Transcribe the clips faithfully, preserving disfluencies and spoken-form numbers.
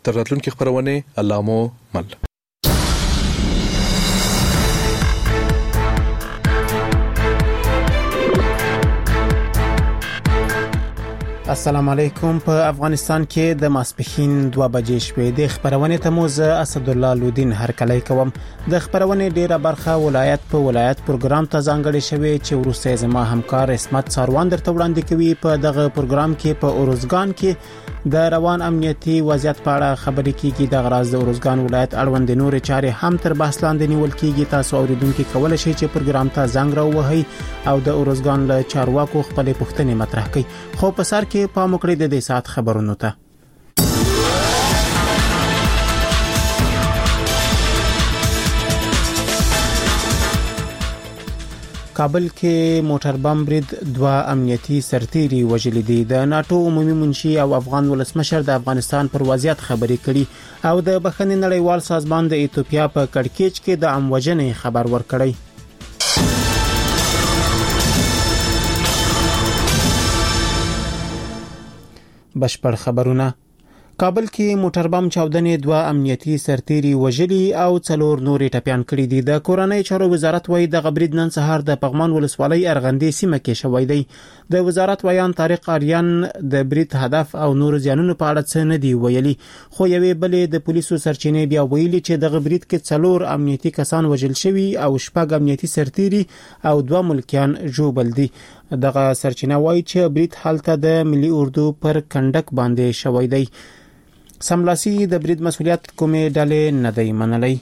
تر راتلونکي خبرونه الله مو مل. السلام علیکم. په افغانستان کې د ماسپښین دوه بجې شوې د خبرونه ته مو زه اسد الله لودین هرکلی کوم. د خبرونه ډیره برخه ولایت په ولایت پروګرام ته ځانګړې شوې چې ورسته زما همکار اسمت ساروان درته وړاندې کوي. په دغه پروګرام کې په اورزګان کې د روان امنیتي وضعیت په اړه خبرې کیږي. د غراز د اورزګان ولایت اړوند نور چارې هم تر بحث لاندې نیول کیږي. تاسو اوریدونکو کولای شئ چې پروګرام ته زنګ راووهئ او د اورزګان له چارواکو خپل پوښتنې مطرح کړئ. خو په سر کې په مکړې د دې سات خبرونو ته کابل کې موټر بم برید دوه امنیتي سرتیري وژلي دي. د ناتو عمومي منشي او افغان ولسمشر د افغانستان پر وضعیت خبرې کړي او د بخښنې نړیوال سازمان د ایتوپیا په کړکېچ کې د اموجنې خبر ورکړی. بشپړ خبرونه. کابل کې موټر بم چاودنې دوه امنیتي سرتیري وژلي او څلور نورې ټپيان کړي دي. د کورنۍ چارو وزارت وايي د غبرید نن سهار د پغمان ولسوالۍ ارغندې سیمه کې شوې دی. د وزارت ویان طارق اریان د برید هدف او نور زیانونو په اړه څه نه دی ویلي، خو یوې بلې د پولیسو سرچینې بیا ویلي چې د غبرید کې څلور امنیتي کسان وژل شوي او شپږ امنیتي سرتیري او دوه ملکیان ژوبل دي. دغه سرچینه وایي چې برید حالته د ملي اردو پر کندک باندې شوی دی. سملاسي د برید مسولیت کومې ډلې نه دی منلای.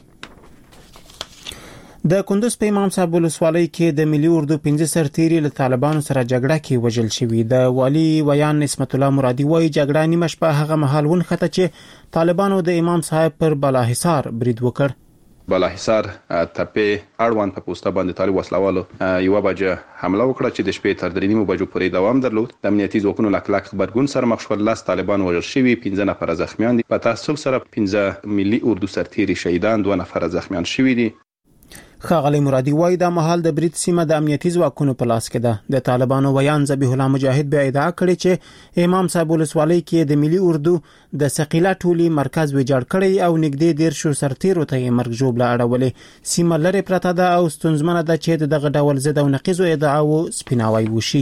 د کندوز په امام صاحب ولسوالۍ کې د ملي اردو پنځه سرتیري له طالبانو سره جګړه کې وژل شوي. د والی ویان نسمت الله مرادي وایي جګړه نیمه شپه هغه مهال ونښته چې طالبانو د امام صاحب پر بالاحصار برید وکړ. بالاحصار تپه اړوند په پوسټه باندې طالب وسلوالو یو بجه حمله وکړه چې د شپې تر درې نیمو بجو پورې دوام درلود. د امنیتي ځواکونو له کلک خبرګون سره مخ شول. لاس طالبان وژل شوي، پنځه نفر زخمیان دي. په تاسو سره پنځه ملي اردو سرتیري شهیدان، دوه نفر زخمیان شوي دي. خاغلی مرادي وایي د مهال د برید سیمه د امنیتي ځواکونو په لاس کې ده. د طالبانو ویان ذبیح الله مجاهد به ادعا کړې چې امام صاحب ولسوالۍ کې د ملي اردو د ثقيله ټولي مرکز ویجاړ کړی او نږدې ډیر شو سرتیرو ته یې مرګ ژوبله اړولې. سیمه لري پرته ده او ستونزمنه ده چې دغه ډول ضد او نقیضو ادعاو سپیناوی وشي.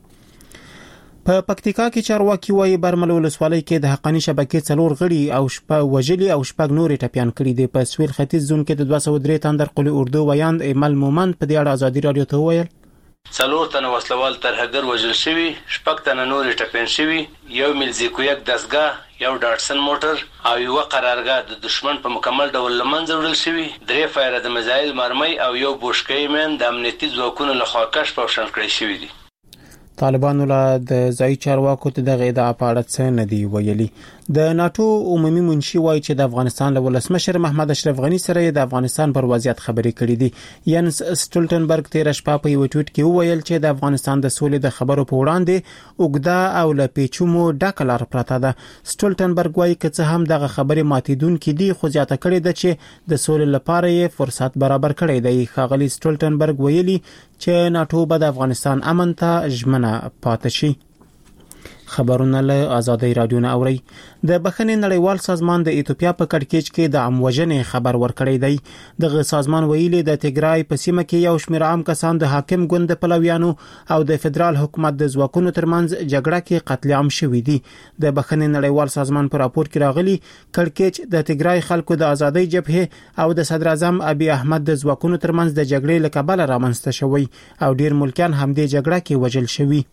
په پکتیکا کې چارواکي وایي برمل ولسوالۍ کې د حقانی شبکې څلور غړي او شپږ وژلي او شپږ نورې ټپيان کړي دي. په سویل ختیځ زون کې د دوه سوه درې تندر قلی اردو ویان ایمل مومند په دې اړه ازادي رادیو ته وویل څلور تنه وسلوال ترهګر وژل شوي، شپږ تنه نورې ټپيان شوي، یو ملزیکو یک دستګاه، یو ډاټسن موټر او یو قرارګاه د دشمن په مکمل ډول لمنځه وړل شوي، درې فایره د میزایل مرمۍ او یو بوشکې من د امنیتي ځواکونو لخوا کشف او شنډ کړی شوي دي. طالبانو له د ځای چارواکو ته دغه ادعا په اړه څه نه دی ویلي. د ناتو عمومي منشي وایي چې د افغانستان له ولسمشر محمد اشرف غنی سره د افغانستان پر وضعیت خبرې کړې دي. ینس سټولټنبرګ تیر شپه په یو ټویټ کې وویل چې د افغانستان د سولې د خبرو په وړاندې اوږده او له پیچومو ډکه لار پرته ده. سټولټنبرګ وایي که څه هم دغه خبرې ماتیدونکې دي خو زیاته کړې ده چې د سولې لپاره یې فرصت برابر کړی دی. ښاغلي سټولټنبرګ ویلي چې ناتو به د افغانستان امن ته ژمنه پاتې شي. خبرونه له آزادۍ رادیو نه اوري. د بخښنې نړیوال سازمان د ایتوپیا په کړکېچ کې د اموجنې خبر ورکړی دی. دغه سازمان ویلي د تیګرای په سیمه کې یو شمېر عام کسان د حاکم ګوند پلویانو او د فدرال حکومت د ځواکونو ترمنځ جګړه کې قتل عام شوي دي. د بخښنې نړیوال سازمان په راپور کې راغلي کړکېچ د تیګرای خلکو د ازادۍ جبهه او د صدر اعظم ابي احمد د ځواکونو ترمنځ د جګړې له کبله رامنځته شوی او ډیر ملکیان هم د جګړه کې وژل شوي.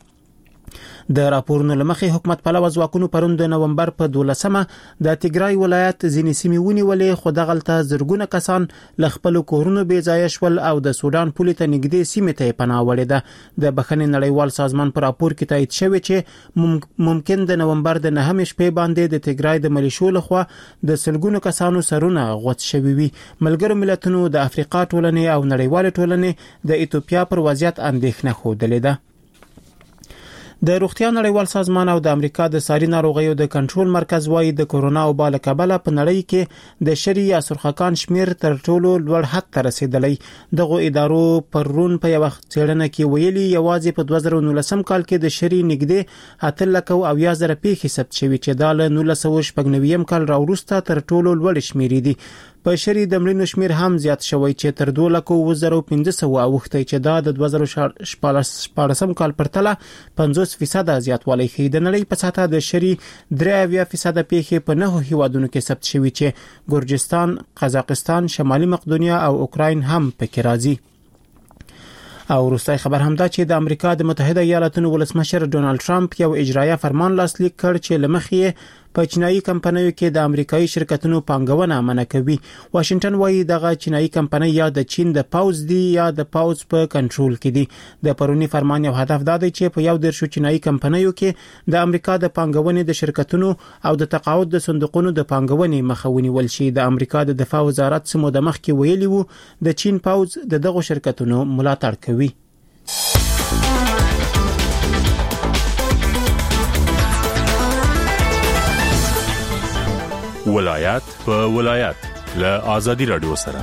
د راپورونو لمخې حکومت پلوه ځواکونو پرون د نومبر په دولسمه د تیګرای ولایت ځینې سیمې ونیولې، خو دغلته زرګونه کسان له خپل کورونو بې ځایه شول او د سودان پولې ته نږدې سیمې ته پناه وړې ده. د بخښنې نړیوال سازمان په راپور کې تایید شوی چې ممکن د نومبر د نهمې شپې باندې د تیګرای د ملیشو لخوا د سلګونو کسانو سرونه غوڅ شوي وي. ملګرو ملتونو د افریقا ټولنې او نړیوال ټولنې د ایتوپیا پر وضعیت اندېښنه ښودلې ده. د روغتیا نړیوال سازمان او د امریکا د ساري ناروغیو د کنټرول مرکز وايي د کورونا وبا له کبله په نړۍ کې د شری یا سرخکان شمیر تر ټولو لوړ حد ته رسیدلی. دغه ادارو پرون په یو څېړنه کې ویلي یوازې په دوه زره نولسم کال کې د شری نږدې اته لک او اویا زره پیښې ثبت شوې چې د نولس سوه شپږ نوي کال راوروسته تر ټولو لوړ شمیر دي. په شری د مړینو شمیر هم زیات شوی چې تر دوه لک او زره پنځه سوه اوخته چې دا د دوه زره شپاړسم کال پرتله پنځوس فیصد زیاتوالی ښیي. د نړۍ په سطحه د شری درې اویا فیصد پیښې په نهو هیوادونو کې ثبت شوي چې ګرجستان، قزاقستان، شمالي مقدونیه او اوکراین هم پکې راځي. او وروستي خبر هم دا چې د امریکا د متحده ایالاتونو ولسمشر ډونالد ټرمپ یو اجرایه فرمان لاسلیک کړ چې لمخې په چینایي کمپنیو کې د امریکایي شرکتونو پانګونه منع کوي. واشنگټن وايي دغه چینایي کمپنۍ یا د چین د پاوز دی یا د پاوز په کنټرول کې دي. د پرونی فرمان یو هدف دا دی چې په یو درشو چینایي کمپنیو کې د امریکا د پانګونې د شرکتونو او د تقاعد د صندوقونو د پانګونې مخه ونیول شي. د امریکا د دفاع وزارت سمو د مخ کې ویلي وو د چین پاوز د دغه شرکتونو ملاتړ کوي. ولایت په ولایت له آزادي رادیو سره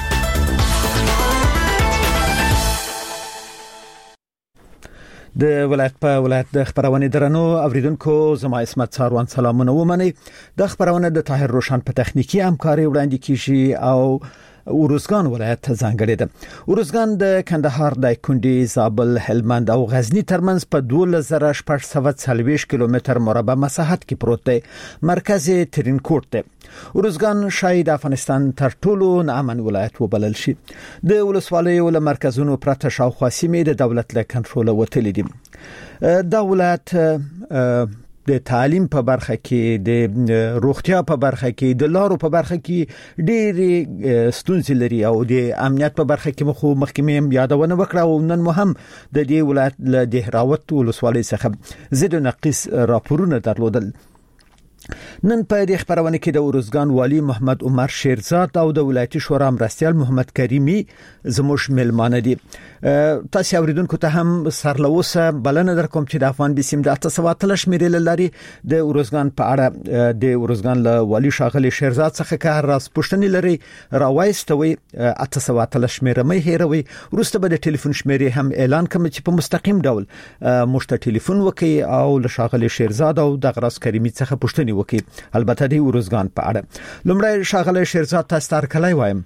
د ولایت په ولایت د خبرونه درنو اوریدونکو زما اسمت ساروان سلامونه ومني. د خبرونه د طاهر روشن په تخنیکی همکاري وړاندې کیږي او ورزګان ولایت ځانګړی ده. ورزګان د کندهار، دایکنډي، زابل، هلمند او غزنی ترمنځ په دوه زره شپږ سوه څلوېښت کیلومتر مربع مساحت کې پروت دی. مرکز ترینکوټ دی. ورزګان شاید افغانستان تر ټولو نامن ولایت وبلل شي. د ولسوالیو له مرکزونو پرته شاوخوا سیمې د دولت له کنټرول وتلې دي. دا ولایت د تعلیم په برخه کې، د روغتیا په برخه کې، د لارو په برخه کې ډېری ستونزې لري او د امنیت په برخه کې مخ محکمې یادونه وکړه او نن مهم د دې ولایت له دهراوت ولسوالۍ څخه زید نقیس راپورونه درلودل. نن په دې خبرونه کې د ورزګان والی محمد عمر شیرزاد او د ولایتي شورا مرستیال محمد کریمی زموږ ملمانه دي. تاسو اوریدونکو ته هم سرلوسه بلنه در کوم چې د افغان بسیم د اته سوه اتلس شمیرې لري. د ورزګان په اړه د ورزګان له والی شاغلی شیرزاد څخه کار راز پښتني لري راوایستوي اته سوه اتلس شمیره مې هیروي. ورسته به د ټلیفون شمیرې هم اعلان کوم چې په مستقیم ډول مشته ټلیفون وکي او له شاغلی شیرزاد او د غراس کریمی څخه پښتني وکي. البته د ورزګان په اړه لومړی شاغلی شیرزاد تاسو تر کله وایم؟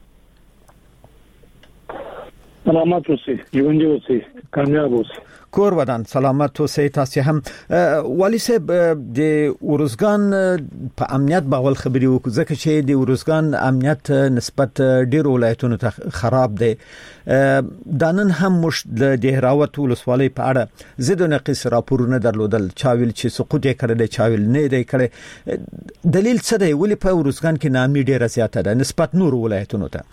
سلامات اوسئ، ژوندي اوسئ، کامیاب اوسئ. کور ودان سلامت اوسئ. تاسو هم والی صاحب د ورزګان په امنیت باور خبري وکړو ځکه چې د ورزګان امنیت نسبت ډیر ولایتونو ته خراب دی. دا نن هم مش د دهراوت ولسوالۍ په اړه زید نقیس راپورونه درلودل. چاویل چې سقوط یې کړل، چاویل نه دی کړی. دلیل څه دی ولی په ورزګان کې نامي ډیره زیاته ده نسبت نور ولایتونو ته؟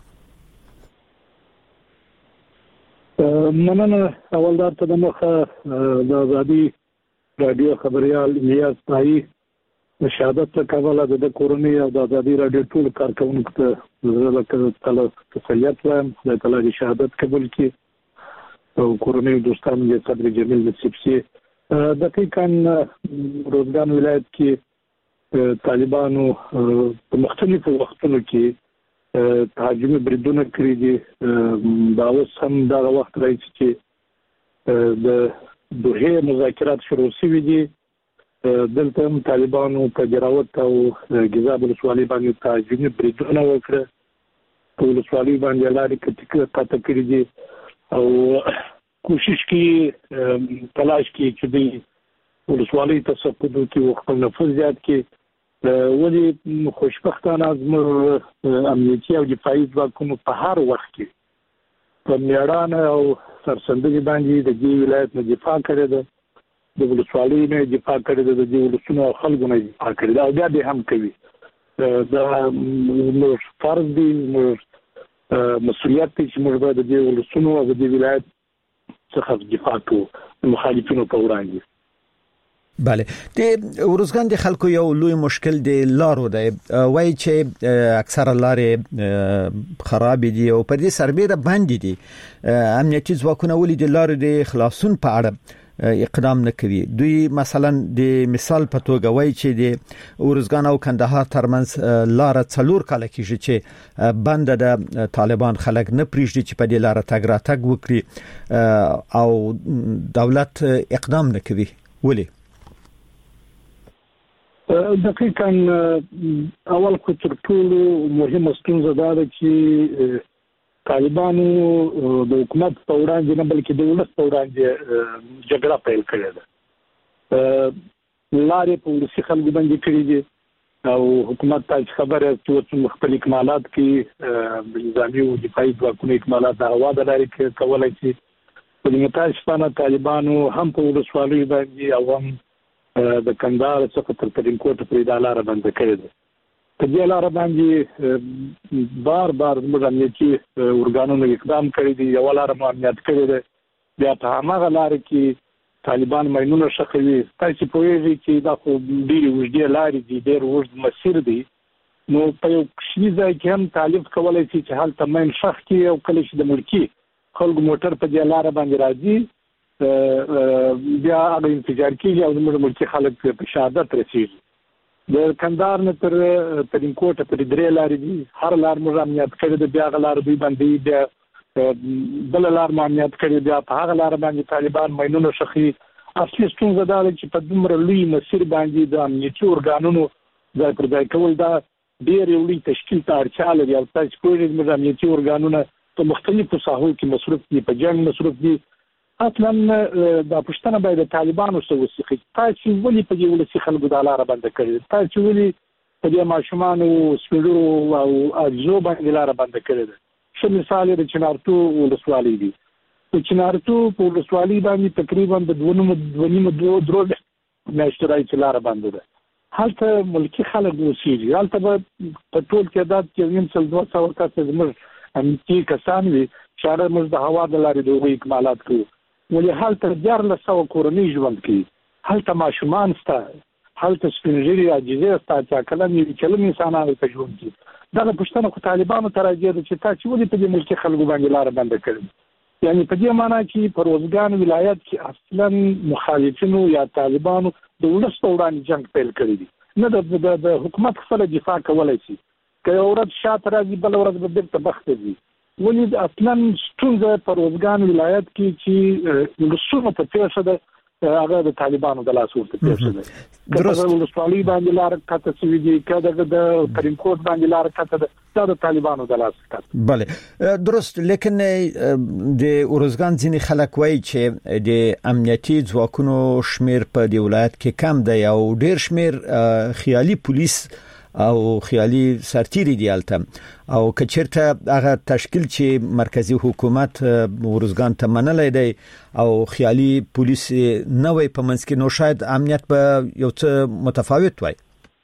مننه. اول دا ته د مخه د آزادي رادیو خبريال الیاس تای شهادت ته کابل د کورونی او د آزادي رادیو ټول کارکونکو ته زلکه تعالی تسلیت وایم د تعالی شهادت قبول کی او کورونی دوستان یې صدر جمیل نصیب سي. دقیقاً روزګان ولایت کې طالبانو په مختلفو وختونو کې تهاجمي بریدونه کړی دي. دا اوس هم دا وخت راځي چې د دوه مذاکرات شروع شوي دي. دلته هم طالبانو په جراوت او ګزاب ولسوالۍ باندې تهاجمي بریدونه وکړه. په ولسوالۍ باندې لارې کټکه قطع کړې دي او کوشش کوي تلاش کوي چې د ولسوالۍ تسقط کې خپل نفوذ زیات کړي. ولی خوشبختانه زموږ امنیتي او دفاعي ځواکونو په هر وخت کې په میړانه او سرسندګي باندې د دې ولایت نه دفاع کړې ده، د ولسوالۍ نه دفاع کړې ده، د دې ولسونو او خلکو نه دفاع کړې ده او بیا دې هم کوي. دا موږ فرض دی، موږ مسؤلیت دی چې موږ باید د دې ولسونو او د دې ولایت څخه دفاع کوو مخالفینو په وړاندې. بله، د ورزګان د خلکو یو لوی مشکل د لارو دی. وایي چې اکثره لارې خراب دي او په دې سربېره باندې دي. امنیتي ځواکونه ولې د لارو د خلاصون په اړه اقدام نه کوي. دوی مثلا د مثال په توګه وایي چې د ارزګان او کندهار ترمنځ لار څلور کال کېږي چې بند د طالبان خلک نه پریږدي چې په دې لار تګ را تګ وکړي او دولت اقدام نه کوي. ولې؟ دقیقاً اول خو تر ټولو مهمه ستونزه دا ده چې طالبانو د حکومت په وړاندې نه بلکې د ولس په وړاندې جګړه پیل کړې ده. لارې په ولسي خلکو باندې کړې دي او حکومت ته خبره چې خپل اکمالات کې نظامي او دفاعي ځواکونو اکمالات د هوا د لارې کولای شي. په دې متاسفانه طالبانو هم په ولسوالۍ باندې او هم د کندهار څخه تر ترینکوټ پورې د لار بند کړې ده. په دې لار باندې بار بار موږ امنیتي ورګانونو اقدام کړی دی. یو لار مو امنیت کړی دی، بیا په هغه لار کې طالبان ماینونه شخوي. تاسو پوهیږئ چې دا خو ډېرې اوږدې لارې دي، ډېر اوږد مسیر دی. نو په یو کوچني ځای کې هم طالب کولی شي چې هلته ماین ښخ کړي او کله چې د ملکي خلکو موټر په دې لار باندې راځي بیا هغه انفجار کېږي او زموږ ملکي خلک په شهادت رسېږي. د کندهار نه تر ترینکوټ پورې درې لارې دي، هر لار موږ امنیت کړی دی، بیا هغه لار دوی باندې بیا بله لار مو امنیت کړی، بیا په هغه لار باندې طالبان ماینونه ښخوي. اصلي ستونزه دا ده چې په دومره لوی مسیر باندې د امنیتي ارګانونو ځای پر ځای کول دا ډېر یو لوی تشکیل ته اړتیا لري. او تاسو پوهېږئ زموږ امنیتي ارګانونه په مختلفو ساحو کې مصروف دي، په جنګ مصروف دي. اصلا دا پښتنه باید د طالبانو سره وسیخي. تاسو ولې په دې ولسي خلکو د لار بند کړی؟ تاسو ولې په دې ماشومان او سپیډو او اجزو باندې لار بند کړی ده؟ ښه مثال د چنارتو ولسوالۍ دی. په چنارتو په ولسوالۍ باندې تقریبا د دوه نیمو دوه درو میاشتو راهیسې لار بند ده. هلته ملکي خلک اوسېږي، هلته به په ټول تعداد کې نیم سل دوه سوه کسه زموږ امنیتي کسان وي چې هغه موږ د هوا د لارې د هغوی اکمالات کوو. ولې هلته دیارلس سوه کورنۍ ژوند کوي، هلته ماشومان شته، هلته سپین ږیري عاجزې شته، اتیا کلن یوې کلن انسانان هلته ژوند کوي. دغه پوښتنه خو طالبانو ته راځي چې تاسو ولې په دې ملکي خلکو باندې لاره بنده کړې؟ یعنې په دې معنا چې په روزګان ولایت کې اصلا مخالفینو یا طالبانو د ولس په وړاندې جنګ پیل کړی دی، نه د حکومت خپله دفاع کولی شي. که یو ورځ شاته راځي بله ورځ به بېرته مخته ځي. ولې اصلا ستونزه په روزګان ولایت کې چې ولسونو ته پیښه ده هغه د طالبانو د لاس ورته پیښه ده. که د ولسوالۍ باندې لاره کته شوي دي، که د ترینکوټ باندې لاره کته ده، دا د طالبانو د لاس کته. بله درست. لیکن د ارزګان ځینې خلک وایي چې د امنیتي ځواکونو شمیر په دې ولایت کې کم دی او ډېر شمیر خیالي پولیس او خیالي سرتیري دی الته، او کچرته هغه تشکیل چې مرکزی حکومت ورزګان ته منلای دی او خیالي پولیس نه وي په منځ کې، نو شاید امنیت به یو څه متفاوت وي.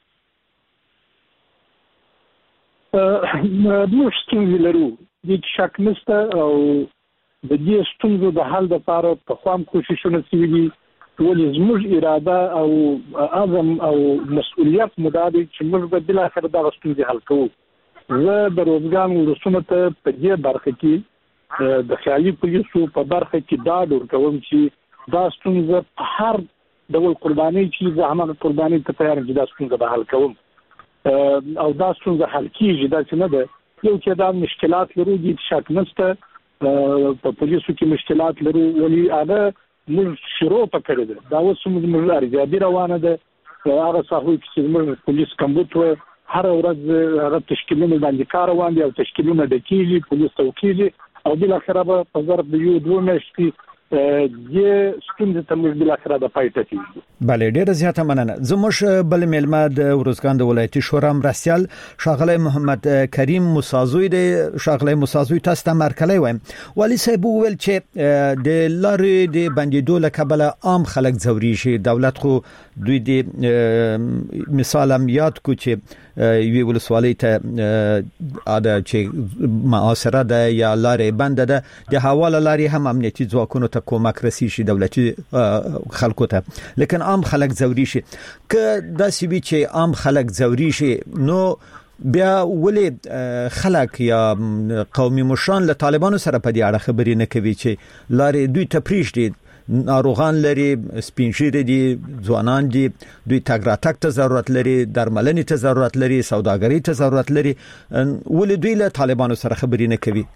موږ ستونزې لرو، دې کې شک نشته، او د دې ستونزو د حل لپاره پخوا هم کوششونه شوي دي. ولې زموږ اراده او عزم او مسؤلیت مو دا دی چې موږ به بالاخره دغه ستونزې حل کوو. زه د روزګان ولسونو ته په دې برخه کې د خیالي پولیسو په برخه کې ډاډ ورکوم چې دا ستونزه په هر ډول قربانۍ چې زه هماغه قربانۍ ته تیار یم چې دا ستونزه به حل کوم او دا ستونزه حل کېږي. داسې نه ده. یو تعداد مشکلات لرو، دې شک نشته، په پولیسو کې مشکلات لرو، ولې هغه موږ شروع په کړې ده. دا اوس زموږ ارزیابي روانه ده. هغه ساحوي چې زموږ پولیس کمبود و هر ورځ هغه تشکیلونه باندې کار روان دي او تشکیلونه ډکېږي، پولیس توکېږي او بالاخره به په ظرف د یو دوه میاشتې دې ستونزې ته موږ بالاخره د پای ته رسېږو. بله ډېره زیاته مننه. زموږ بل میلمه د ورزګان د ولایتي شورا مرستیال ښاغلی محمد کریم موسازوی دی. ښاغلی موسازوی تاسو ته مرکلی وایم. والي صاحب وویل چې د لارې د بندېدو له کبله عام خلک ځورېږي. دولت خو دوی د مثال هم یاد کو چې یوې ولسوالۍ ته اده چې معاصره ده یا لارې بنده ده، د هوا له لارې هم امنیتي ځواکونو ته کومک رسیږي دولتي خلکو ته، لیکن عام خلک ځورېږي. که داسې وي چې عام خلک ځورېږي نو بیا ولې خلک یا قومي مشران له طالبانو سره په دې اړه خبرې نه کوي چې لارې دوی ته پریږدي؟ ناروغان لري سپینشيره دي ځوانان دي دوی تګ راتګ ته ضرورت لري درملنې ته ضرورت لري سوداګرۍ ته ضرورت لري ولې دوی له طالبانو سره خبرې نه کوي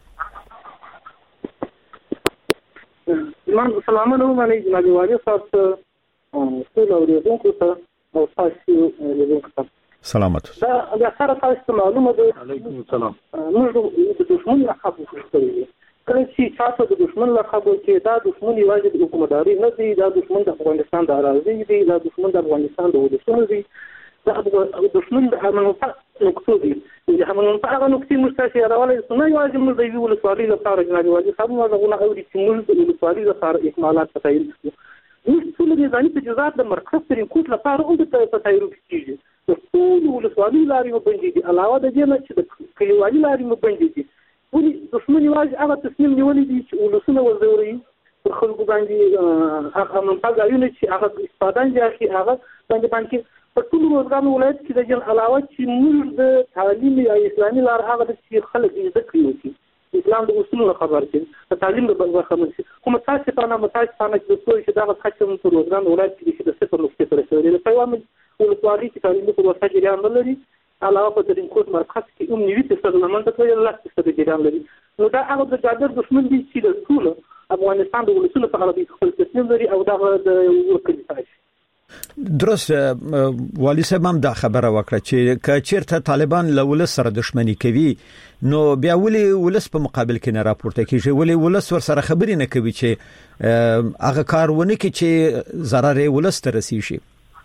من سلامونه ومنئ جناب والي صاحب ټول اوریدونکو ته او تاسو لیدونکو ته سلامت دا د سره تاسو معلومه ده علیکم السلام موږ د دشمن لقب وکړو کله چې تاسو د دشمن لقب کې دا دشمن یوازې د حکومتداري نه دی دا دشمن د افغانستان د اراضي دی دا دشمن د افغانستان د ولسونو دی دا دشمن د امنیت نقطو دی چې همون په هغه نقطې مستشي راولې نه یوازې موږ د یو ولسوالۍ لپاره جناب والي صاحب موږ غواړو اوري چې موږ د ولسوالۍ لپاره اکمالات تایید کړو موږ ټول د ځاني تجهیزات د مرکز ترې کوټ لپاره هم د تایید کیږي د ټول ولسوالۍ لارې مبندي دي علاوه د دې نه چې د کلیوالي لارې مبندي دي ولې دښمن یوازې هغه تصمیم نیولې دي چې ولسونه وزوري پر خلکو باندې هغه منطقه چې هغه استفاده کوي هغه باندې باندې په ټول روزګان ولایت کې د جن علاوه چې موږ د تعلیم یا اسلامي لار هغه چې خلک زده کوي اسلام د اصولو خبر دي د تعلیم د بل خبر دي کوم تاسو ته نه متاسفانه چې د څو چې دا خاصه په روزګان ولایت کې د صفر نقطه پر رسیدل د پیغام ولسوالۍ چې تعلیم په وسه جریان نه لري علاوه په دې کوټ مرکز کې هم نیوي څه د منځ ته یو لاس څه جریان لري نو دا هغه د جادر دښمن دي چې د ټول افغانستان د ولسونو په اړه خپل تصمیم لري او دا د وکړي تاسو درست والی صاحب هم دا خبره وکړه چې کچیرته طالبان له ولس سره دښمنی کوي نو بیا ولې ولس په مقابل کې نه راپورته کیږي ولې ولس ور سره خبرې نه کوي چې هغه کارونه کوي چې ضرر ولس ته رسیږي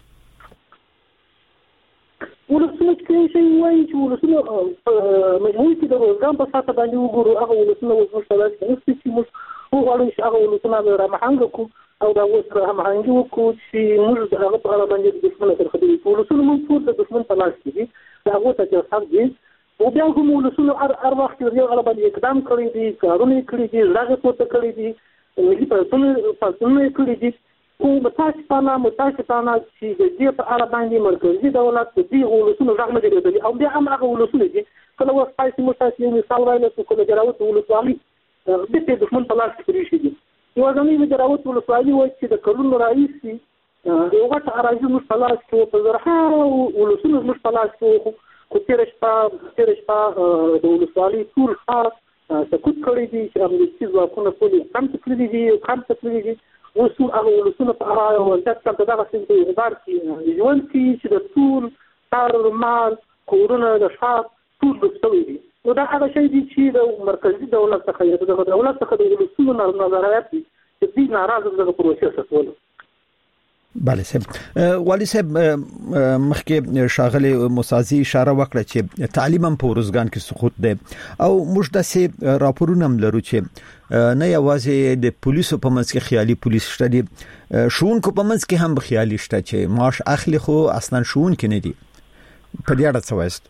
ولسونه کې شي وایي چې ولسونه مجموعي کې د روزګان په ساته باندې وګورو هغه ولسونه وسوسه کوي چې موږ وګورو چې هغه ولسونه رامحنګ کو او دا اوس هم هغه وکړو چې موږ د هغه په اړه باندې د دښمن سره خبرې کوو ولسونه موږ ټول د دښمن په لاس کې دي دا هغه ته چې حق دي او بیا هم ولسونه هر وخت یو هغه باندې اقدام کړی دي کارونه کړی دي راغې پورته کړی دي ملي پرسونه پرسونه کړی دي او متاسفانه متاسفانه چې د دې په اړه باندې مرکزي دولت د دې ولسونه ځغ نه دی او بیا هم هغه ولسونه دي کله وخت پاتې متاسفانه یو مثال وایي چې کله جراوت ولسوالي د دې دښمن په لاس کې شي دي یو ځانې د راوت ولسوالۍ وایي چې د کلونو راهیسې یو غټ اراضي موږ په لاس کې په زرهاوو ولسونه موږ په لاس کې خو تېره شپه تېره شپه د ولسوالۍ ټول ښار سقوط کړی دي چې امنیتي ځواکونه ټول کم تللي دي کم تللي دي اوس هغه ولسونه په هغه وضعیت کې دغسې په اعتبار کې ژوند کوي چې د ټول کار مال کورونه د ښار ټول ډوب شوي دي نو دا هغه شی دی چې د مرکزي دولت څخه د دولت څخه د ولسونو نظریات دي چې دوی ناراضه دغه پروسې ساتول بله صاحب والی صاحب مخکې شاغلی مسازي اشاره وکړه چې تعلیم هم په روزګان کې سقوط دی او موږ داسې راپورونه هم لرو چې نه یوازې د پولیسو په منځ کې خیالي پولیس شته دي ښوونکو په منځ کې هم خیالي شته چې معاش اخلي خو اصلا ښوونکي نه دي په دې اړه څه وایست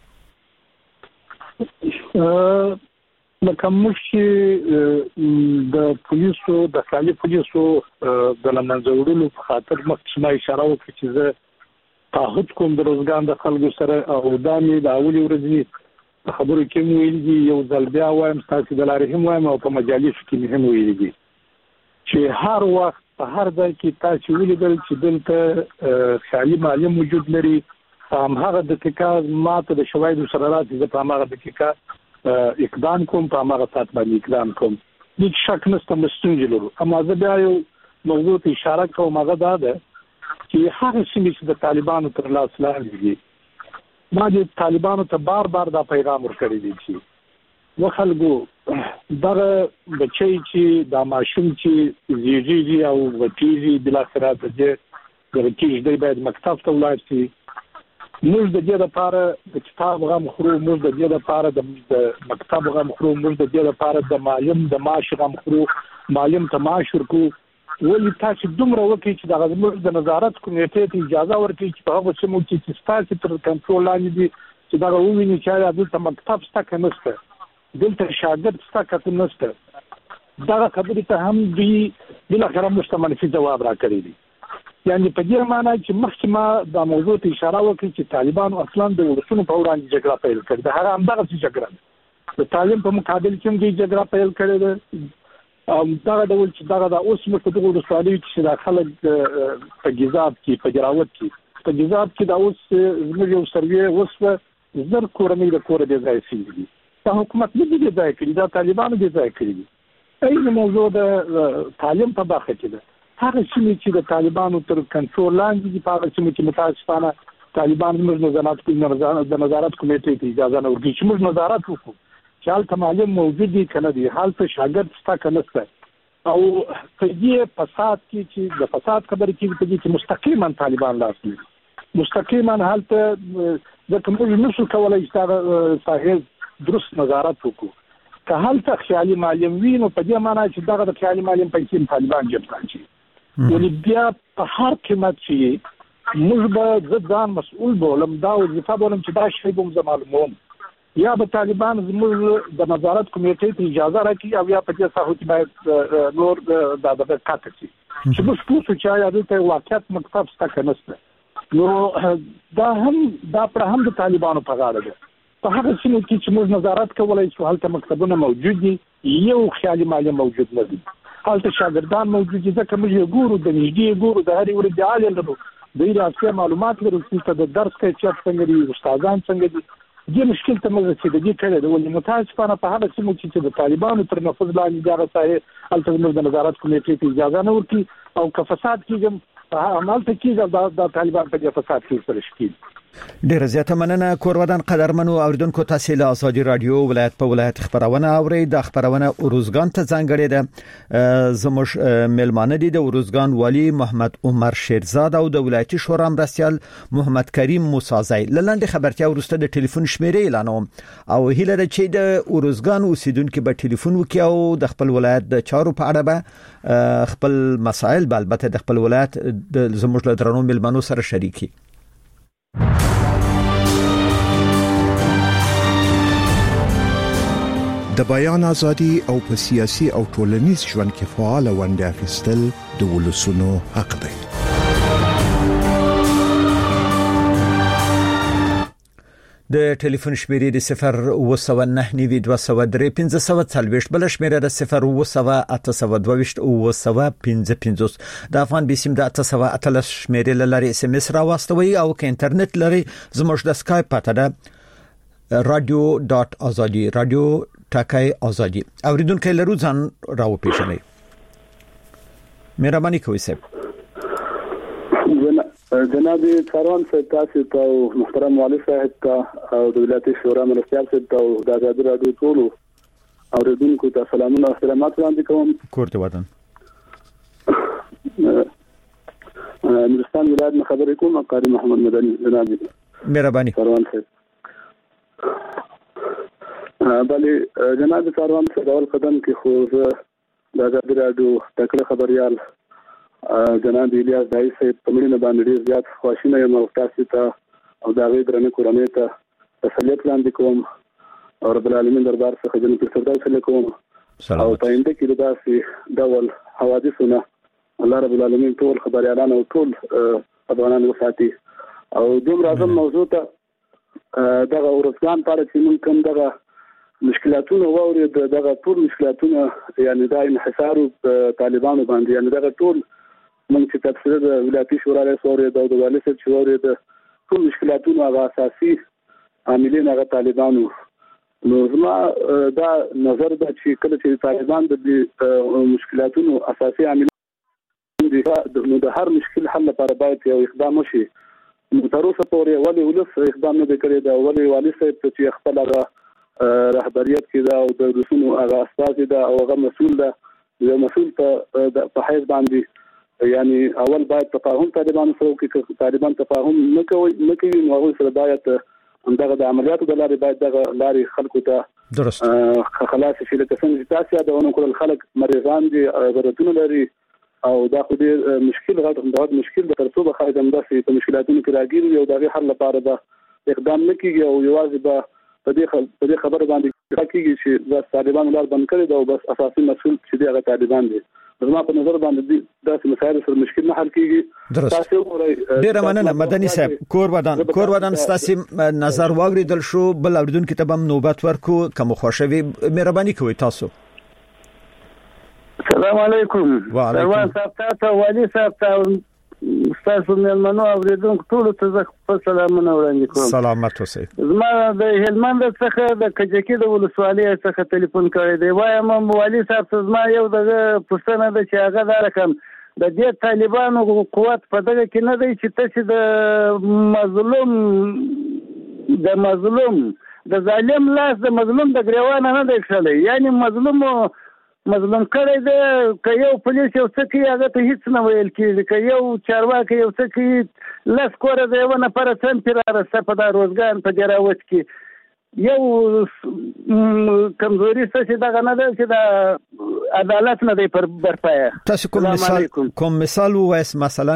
لکه موږ چې د پولیسو د خالي پولیسو د لمنځه وړلو په خاطر مخکې ما اشاره وکړه چې زه تعهد کوم د روزګان د خلکو سره او دا مې د اولې ورځې خبرو کې مو ویل دي یو ځل بیا وایم تاسو د لارې هم وایم او په مجالسو کې مې هم ویل دي چې هر وخت په هر ځای کې تاسو ولیدل چې دلته خالي معلم وجود لري هم هغه دقیقه ماته د شواهد سره راځي چې په هغه دقیقه اقدام کوم په هغه سات باندې اقدام کوم هیڅ شک نشته مستنجل لرو اما زه بیا یو موضوع ته اشاره کوم هغه دا ده چې هغه چې د طالبانو تر لاس لاندې دي ما د طالبانو ته بار بار دا پیغام ورکړی دی چې وخلګو دغه بچی چې دا ماشوم چې زیږیږي او وکیږي بل اخر ته چې د کیږي د باید مکتب ته ولاړ شي موږ د دې لپاره د کتاب غم خورو موږ د دې لپاره د مکتب غم خورو موږ د دې لپاره د معلم د معاش غم خورو معلم ته معاش ورکو ولې تاسو دومره وکړئ چې د غزمر د نظارت کمیټې ته اجازه ورکړي چې په هغه سیمو کې چې تاسو تر کنټرول لاندې دي چې دا وویني چې دلته مکتب ستا کنيسته دلته شاګرد ستا کنيسته دا خبرې ته هم دی بل اخر مستمنفي جواب راکړي دي یعنی په دې معنی چې مخکې ما د موضوع ته اشاره وکړه چې طالبانو اصلا د ولسونو په وړاندې جګړه پیل کړې ده هغه همدغه جګړه د تعلیم په مقابل کې هم د جګړه پیل کړې ده دا ډول چې دا د اوس موږ په دغه ولسوالۍ کې د خلک په جزاب کې په جراوت کې په جزاب کې دا اوس زموږ یو سروې اوس زر کورنۍ د کور د ځای سي دا حکومت نه دی ځای کړی دا طالبانو دی ځای کړی ای موضوع د تعلیم په برخه کې ده هغه چې د طالبانو تر کنټرول لاندې دي په هغه چې متاسفانه طالبان موږ نظارت کوي د نظارت کمیټې ته اجازه نه ورکړي چې موږ نظارت وکړو چې حالت معلم موجود دي کنه دي حالت شاګرد ستا کنه او په دې فساد کې چې د فساد خبرې کې په دې کې مستقیما طالبان لاس لري مستقیما حالت د کوم نشو کولای چې صاحب درست نظارت وکړو که حالت خیالي معلم وي نو په دې معنی چې دغه د خیالي معلم پیسې طالبان جوړ کړي یعنی بیا په هر قیمت چې موږ به ځان مسؤل بولم دا وظیفه بولم چې دا شی به زما معلوم یا به طالبان زموږ د نظارت کمیټې ته اجازه راکړي او یا په دې ساحو کې باید نور د دغه کاته شي چې موږ پوښتنه چې یا د واقعیت مکتب ستاسو نشته نو دا هم دا پر هم د طالبانو په غاړه ده په هغه سیمه کې چې موږ نظارت کولای شو هلته مکتبونه موجود دي یو خیالي معلم موجود نه دي هلته شاګردان موجود دي ځکه موږ ګورو د نږدې ګورو د هرې ورځې عالي لرو د راسته معلومات لرو چې د درس کیفیت څنګه دي استادان څنګه دي دې مشکل ته موږ چې د دې کړه د ولې متاسفانه په هغه سیمه کې د طالبانو تر نفوذ لاندې دغه ځای هلته موږ د نظارت کمیټې ته اجازه نه ورکړي او که فساد کېږي په عمل ته کېږي د طالبان په دې فساد کې سره شکیل ډیر زیاته مننه کورودان قدرمنو اوریدونکو تاسو له ازادي رادیو ولایت په ولایت خبرونه اوري د خبرونه اوروزګان ته ځانګړي ده زموږ ملمانه دي د اوروزګان والی محمد عمر شیرزاد او د ولایتي شورا مرستيال محمد کریم موسازی لاندې خبرتیا ورسته د ټلیفون شمیرې اعلانوم او هیله ده چې د اوروزګان اوسیدونکو به ټلیفون وکړي او د خپل ولایت د چارو په اړه به خپل مسائل به البته د خپل ولایت د زموږ له درنو ملمنو سره شریکي د بیان ازادي او په سیاسي او ټولنیز ژوند کې فعال ونډه اخیستل د ولسونو حق دی. د ټلیفون شمیرې د صفر و سو نه نیوي دوه سو درې پنځه سو څلويشت بل شمیره د صفر و سو اته سو دوه او سو پنځه پنځوس د افغان بيسیم د اته سو اتلس شمیرې لاري اس ام اس را واستوي او ک انټرنیټ لري زموږ د اسکایپ پته ده رادیو ډاٹ ازادي رادیو ټاکای ازادي اوریدونکو لرو ځان راو پیژنئ مهرباني کوئ سب جناب کاروان صاحب تاسو ته محترم والي صاحب ته او د ولایتي شورا مرستيال صاحب ته د ازادي رادیو ټول اوریدونکو ته سلامونه او احترامات وړاندې کوم کورته وطن نورستان ولایت نه خبرې کوم قاری محمد مدني جناب مهرباني کاروان صاحب بلې جناب کاروان صاحب اول قدم کې خو د ازادي رادیو تکړه خبريال جناب الیاس دای صاحب په مړینه باندې ډیر زیات خواشینه یم او تاسو ته او دا غي درنه کورنۍ ته تسلیت وړاندې کوم او رب العالمین دربار څخه جنت الفردوس لیکوم او پاینده کې داسې ډول حوادثونه الله رب العالمین ټول خبريالان او ټول افغانان وساتي او دوم راځم موضوع ته دغه ورسګان پر چې مونږ کوم دغه مشکلاتونه ووري دغه ټول مشکلاتونه یعنی دا انحصار طالبانو باندې یعنی دغه ټول مونږ چې تفسیر د ولایتي شورا رئیس او د والي صاحب شورا د ټول مشکلاتونو هغه اساسي عاملین هغه طالبانو نو زما دا نظر ده چې کله چې طالبان د مشکلاتونو اساسي عاملین دي نو د هر مشکل حل لپاره باید یو اقدام وشي نو تر اوسه پورې ولې ولس اقدام نه کړی دا ولې والي صاحب چې خپل هغه رهبریت کې دا او د رسونو هغه استاد دا او هغه مسؤل دا یو مسؤل په په حیث باندې یعنی اول باید تفاهم طالبان سره کې طالبان تفاهم نه کوي نه کوي نو هغه سره باید همدغه د عملیاتو د لارې باید دغه لارې خلکو ته درست خلاص شي لکه څنګه چې تاسو دا ونه کول خلک مریضان دي ضرورتونه لري او دا خو دې مشکل غټ غټ مشکل د ترڅو به خلک هم داسې په مشکلاتونو کې راګیر یو دغه حل لپاره به اقدام نه کیږي او یوازې به په دې خبره باندې کېږي چې د طالبانو لار بند کړي دا او بس اساسي مسؤل چې دی هغه طالبان دي زما په نظر باندې داسې مسایل سره مشکل نه حل کیږي تاسو ګورئ ډیر مننه مدني صاحب کور ودان کور ودان تاسو نظر واغریدل شو بل اوریدونکو ته هم نوبت ورکو کوم خوشوي مهرباني کوئ تاسو السلام علیکم. وعلیکم صاحب تاسو والی صاحب تاسو تاسو مېلمنو اوریدونکو ټول ته زه خپل سلامونه وړاندې کوم. سلامت اوسئ. زما د هلمند څخه د کجکي د ولسوالۍ څخه ټلیفون کړی دی. وایم والی صاحب ته زما یو دغه پوښتنه ده چې هغه دا رقم د دې طالبانو قوت په دغه کې نه دی چې تاسو د مظلوم د مظلوم د ظالم لاس د مظلوم د ګریوان نه دی کړی، یعنی مظلوم مظلوم کړی دی. که یو پولیس یو څه کوي هغه ته هیڅ نه ویل کېږي، که یو چارواکی یو څه کوي لس کوره د یوه نفره څن پرې رارسته په دا روزګان په دې راوت کې یو کمزوري څه دغه نه ده چې د عدالت نه دی پر برپایه. تاسو کوم مثال کوم مثال ووایاست؟ مثلا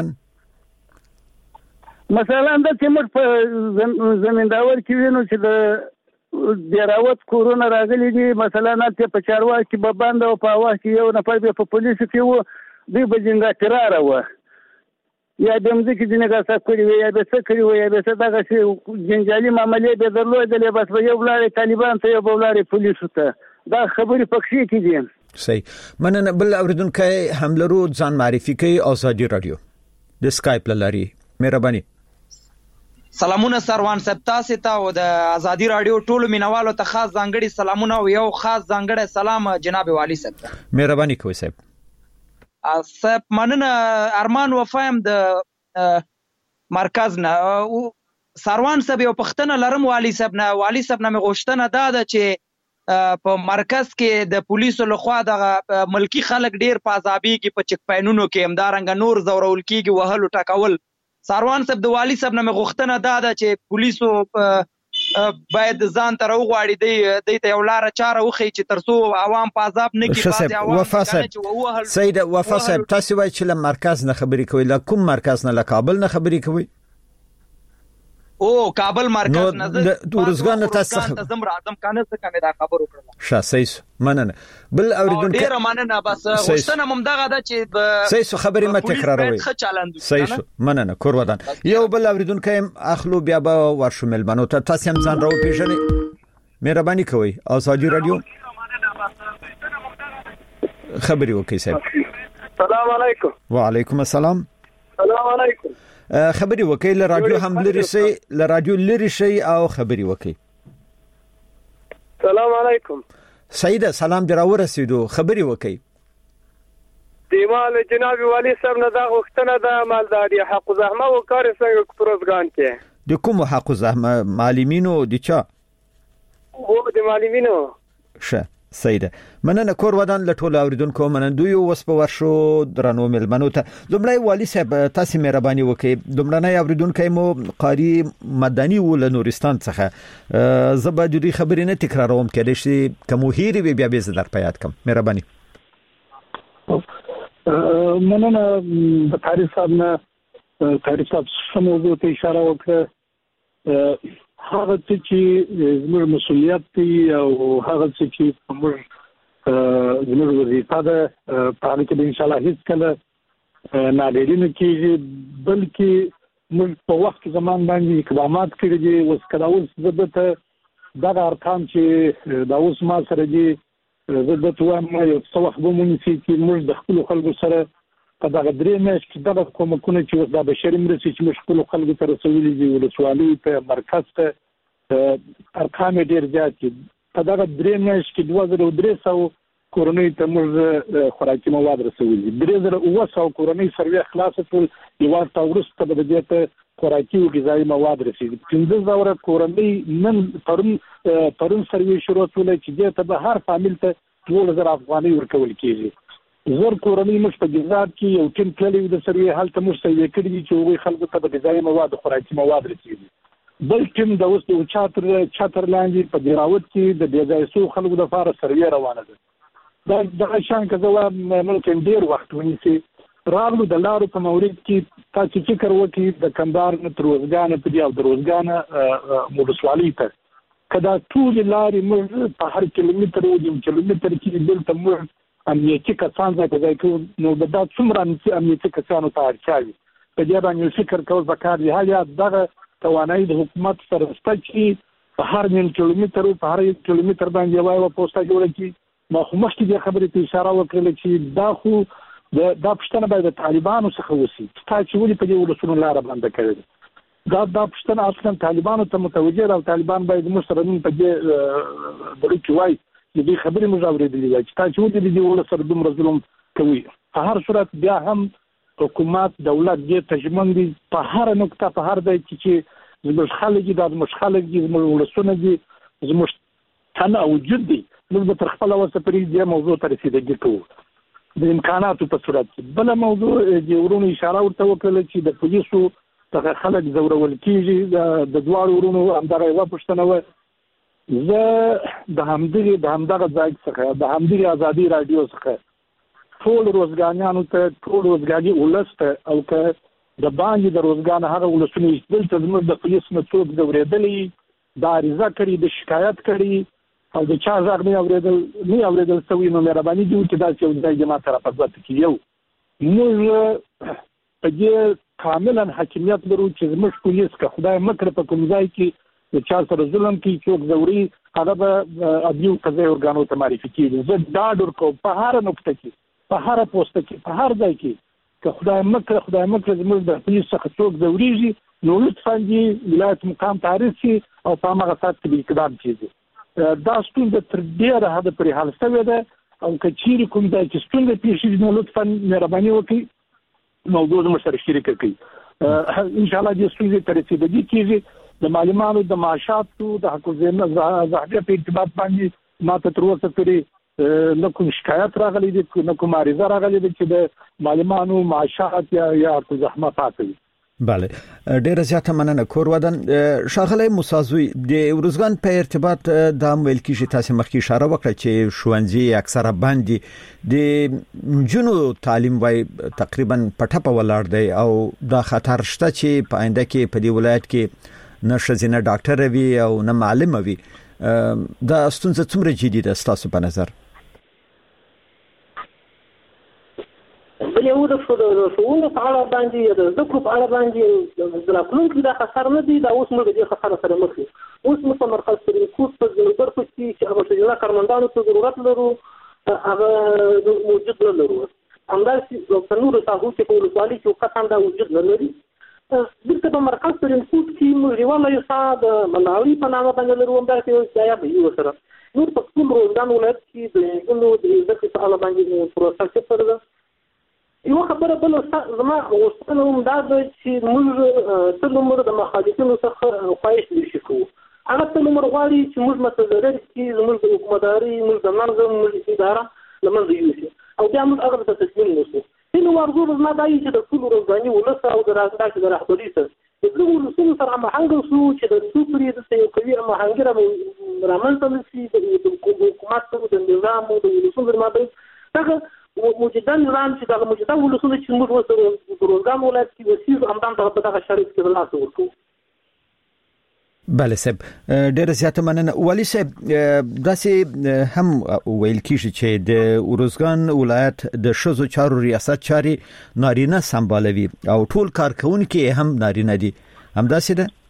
مثلا دا چې موږ په زمینداور کې وینو چې د د راوت کورونه راغلي دي، مثلا هلته په چارواک کې به بند او په اواز کې یو نفر بیا په پولیسو کې و، دوی به جنګاتراره وه یا د مځکې ځینې غصب کړي وي یا به څه کړي وي یا به څه دغسې جنجالي معاملې به درلودلې، بس به یو ولاړې طالبان ته یو به ولاړې پولیسو ته. دا خبرې پکښې کې دي. صحیح. مننه. بل اوریدونکی هم لرو، ځان معرفي کوي. آزادي رادیو د سکایپ له لارې مهرباني. سلامونه سروان صاحب تاسو ته او د آزادي رادیو ټولو مینوالو ته خاص ځانګړي سلامونه او یو خاص ځانګړی سلام جناب والی صاحب ته. مهرباني کوئ صاحب. صاحب مننه. ارمان وفایم د مرکز نه سروان صاحب یو پښتنه لرم والی صاحب نه. والی صاحب نه مې غوښتنه دا ده چې په مرکز کې د پولیسو لخوا د ملکی خلک ډیر په عذابېږي، په چک پاینونو کې همدارنګه نور زورول کېږي، وهلو ټکول. سروان صاحب د والی صاحب نه مې غوښتنه دا ده چې پولیسو باید ځان ته راوغواړي، دی ته یو لاره چاره وښیي چې تر څو عوام په عذاب نه کړي. وفا صاحب سید وفا صاحب تاسو وایئ چې له مرکز نه خبرې کوئ، له کوم مرکز نه؟ له کابل نه خبرې کوئ؟ او کابل مرکز نه د ورزګان تاسو څخه زم راځم کنه څه کومه دا خبر وکړه. شاسیس مننه. بل اوریدونکو ډیر مننه. بس غوښتنه مم دغه ده چې سیس خبرې مت تکراروي. سیس مننه کور ودان. یو بل اوریدونکو اخلو بیا به ورشمل منو ته تاسو هم ځان راو پیژنئ. مهرباني کوئ. آزادي رادیو خبري وکي صاحب. السلام علیکم. وعلیکم السلام. السلام علیکم. خبري وکي. له رادیو هم لري شي، له رادیو لري شي او خبري وکي. السلام علیکم. سید سلام دی راورسېدو. خبري وکي. دیمال جناب والی صاحب نه دا غوښتنه ده مالداري حق زحمه او کار څنګه پروزګان کې د کوم حق زحمه معلمینو د چا او د معلمینو شه سیده. مننه کور ودان له ټولو اوریدونکو منندوی اوس په ورشو درنو ملمنو ته. لومړی والی صاحب تاسو مهرباني وکړئ. لومړنی اوریدونکو مو قاری مدني ول نورستان څخه زبا د دې خبرې نه تکراروم کېدای شي کوم هیری بیا به زه در پیاد کوم. مهرباني. مننه. د تاریخ صاحب نه تاریخ صاحب سم موضوع ته اشاره وکړه. هغه چې زموږ مسؤلیت دی او هغه چې موږ زموږ وظیفه ده په هغه کې ان شاء الله هیڅ کله نادري نه کیږي، بلکې موږ په وخت زمان باندې اقدامات کړي دي. اوس کله اوس زبته دغه ارقام چې دا اوس ما سره دي زبته وایم یو څه وخت به مونږ چې موږ د خپل خلکو سره په دغه درې میاشتې دغه کومکونه چې اوس د بشري مرستې چې موږ خپلو خلکو ته رسولي دي ولسوالۍ ته مرکز ته ارقام یې ډېر زیات دي. په دغه درې میاشتې کې دوه زره درې سوه کورنیو ته موږ خوراکي مواد رسولي دي. درې زره اووه سوه کورنۍ سروې خلاصه کړل. هېواد ته وروسته به د دې ته خوراکي او غذایي مواد رسېږي. پنځه زره کورنۍ نن پرون پرون سروې شروع کړله چې دې ته به هر فامیل ته دولس زره افغانۍ ورکول کېږي. زر کورنۍ موږ په ګزار کې یو ټیم تللی د سروې هلته موږ سروې کړي دي چې هغوی خلکو ته به غذایي مواد خوراکي مواد رسېږي. بل ټیم د اوس د چاتر چاتر لاندې په دیراوت کې د بې ځایه شوو خلکو دپاره سروې روانه ده. دا دغه شان که زه وایم ممکن ډېر وخت ونیسي. راغلو د لارو په مورد کې تاسو فکر وکړئ د کندهار نه تر روزګانه په دې او د روزګانه ولسوالۍ ته که دا ټولې لارې موږ په هر کیلومتر او نیم کیلومتر کې دلته موږ امنیتي کسان ځای په ځای کړو نو د دا څومره امنیتي کسانو ته اړتیا وي. په دې باندې فکر کول پکار دي. حال یا دغه توانایي د حکومت سره شته چې په هر نیم کیلومتر او په هر یک کیلومتر باندې یوه یوه پوسټه جوړه کړي ما خو مخکې د خبرې ته اشاره وکړه چې دا خو د دا پښتنه باید د طالبانو څخه وسی تا چې ولې په دې ولسونو لار باندې کړی دا دا پښتنه اصلا طالبانو ته متوجه او طالبان باید مشرنون په دې درې کې وای چې دې خبرې موږ اورېدلې چې تا چې ولې دې ولسره دومره ظلم کوي په هر صورت بیا هم حکومت دولت دې تجمن دي په هر نقطه په هر ځای کې چې زموږ خلک دي د زموږ خلک دي زموږ ولسونه دي زموږ تنه وجود دي موږ به تر خپل وسه پرې دې موضوع ته رسیدګي کوو د امکاناتو په صورت کې بل موضوع د ورونو اشاره ورته وکړه چې د پولیسو څخه خلک زورول کیږي د دوه ورونو همدغه یو پښتنه و زه د همدغه د همدغه ځای څخه د همدغه ازادي رادیو څخه ټول روزګانیانو ته ټول روزګاری ولسته او که د باندې د روزګان هغه ولسونه دلته زموږ د پولیس نه څوک زورېدلي دا عریضه کړي د شکایت کړي او د چا ځاګ نه اورېدل نه اورېدل سوي نو مهرباني دي چې دا چې د جماعت سره په ځات کې یو موږ په دې کاملا حاکمیت لرو چې زموږ پولیس که خدای مکړه په کوم ځای کې د چا سره ظلم کوي څوک زوري هغه به ابيو قضایي ارګانو ته معرفي کیږي زه دا ډور کوم په هر نقطه کې په هر پوسټ کې په هر ځای کې که خدای مکړه خدای مکړه زموږ د پولیس څخه څوک زوريږي نو لطفا دې ولایت مقام تعریف شي او په هغه سات کې اقدام کیږي دا ستونزه تر ډیره حد پورې حل شوې ده او که چیرې کوم ځای کې ستونزه پیښ شي نو لطفا مهرباني وکړئ موضوع زموږ سره شریک کړئ ان شاء الله دې ستونزې ته رسیدګي کیږي د معلوماتو د معاشاتو د حقوق زاهده په ارتباط باندې ما ته تر اوسه پورې نه کوم شکایت راغلی دی نه کوم عریضه راغلی دی چې د معلوماتو معاشات یا یا زحمت پاتوي بله ډیره زیاته مننه کور ودان شاغله مسازوی د ورزګان په ارتباط د ویل کیږي تاسو مخکې اشاره وکړه چې شوونځي اکثره باندې د جنو تعلیم وای تقریبا پټه په ولاړ دی او دا خطر شته چې په آینده کې په دې ولایت کې نشه زینه ډاکټر وي او نه معلم وي دا ستونزه څومره جدي ده تاسو په نظر بل یو د شوونو په اړه باندې د ذکر په اړه باندې د راپلونکو د خسر نه دي دا اوس موږ د خسر سره مخ یو اوس موږ مرکز سره کوټ په زلبر په چې هغه چې کارمندانو ته ضرورت لرو هغه موجود نه لرو همداسې د نورو تاسو چې په ولسوالۍ کې کسان دا وجود نه لري دلته په مرکز سره کوټ کې موږ ریواله یو ساده ملاوي په نامه باندې لرو همداسې یو ځای به یو سره نور په ټول روزګان ولایت کې د نو د ذکر په اړه باندې پروسه چې پر یو خبره بل زما غوښتنه هم دا ده چې موږ ټول عمر د مخالفینو څخه خواهش نشو کوو هغه ټول عمر غواړي چې موږ متضرر کې زموږ د حکومتداري موږ د نظم موږ اداره لمنځه یوسي او بیا موږ هغه ته تسلیم نشو نو ورغور ما دای چې د ټول ورځنی ولس او د راځي د رهبري سره د ټول ولسونو سره همغږي شو چې د څو پرې د یو کوي همغږي رامنځته نشي د حکومت سره د نظام او د ولسونو مابین څنګه موجوده نظام چې دا موجوده ولسونه چې موږ وسره ګروګام ولایت کې وسیږ همدان په دغه شرایط کې ولاړ ورکو بله سب ډیره زیاته مننه ولی سب داسې هم ویل کیږي چې د ورزګان ولایت د شذو چارو ریاست چاري نارینه سمبالوي او ټول کارکونکو هم نارینه دي همداسې ده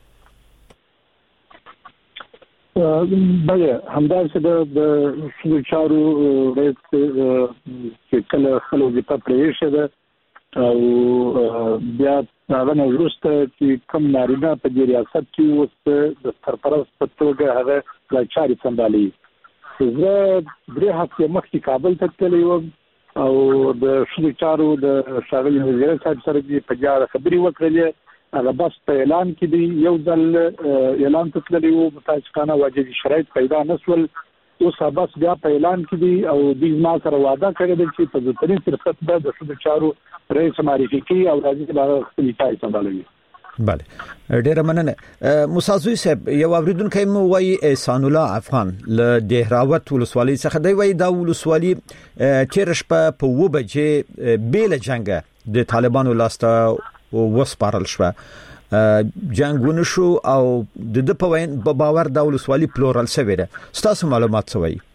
بله همداسې د شذو چارو رئیس چې کله خلک په پریشه ده او بیا هغه نو ورسته چې کوم نارینه په دې ریاست کې اوس د سرپرست په توګه هغه د چاري سمبالي زه درې هفته مخکې کابل ته تللی وم او د شذو چارو د شاغلي وزیر صاحب سره په اړه خبرې وکړلې هغه بس په اعلان کې دی یو ځل اعلان تللی وو متاسفانه واجبي شرایط پیدا نسول اوس بس بیا په اعلان کې دی او د ما سره وعده کړې ده چې په ځترین فرصت به د شذو چارو رئیس معرفي کوي او راځي چې هغه خپل چاري سمبالوي بله ډیره مننه مسازوی صاحب یو اوریدونکو مو وایي احسان الله افغان له دهراوت ولسوالۍ څخه دی وایي دا ولسوالۍ تیر شپه په و بجې بیل جنگ د طالبانو لاسته وسپارل شو جنگونه شو او د د په وین په باور د ولسوالۍ پلورل شوی ده تاسو معلومات څه وایي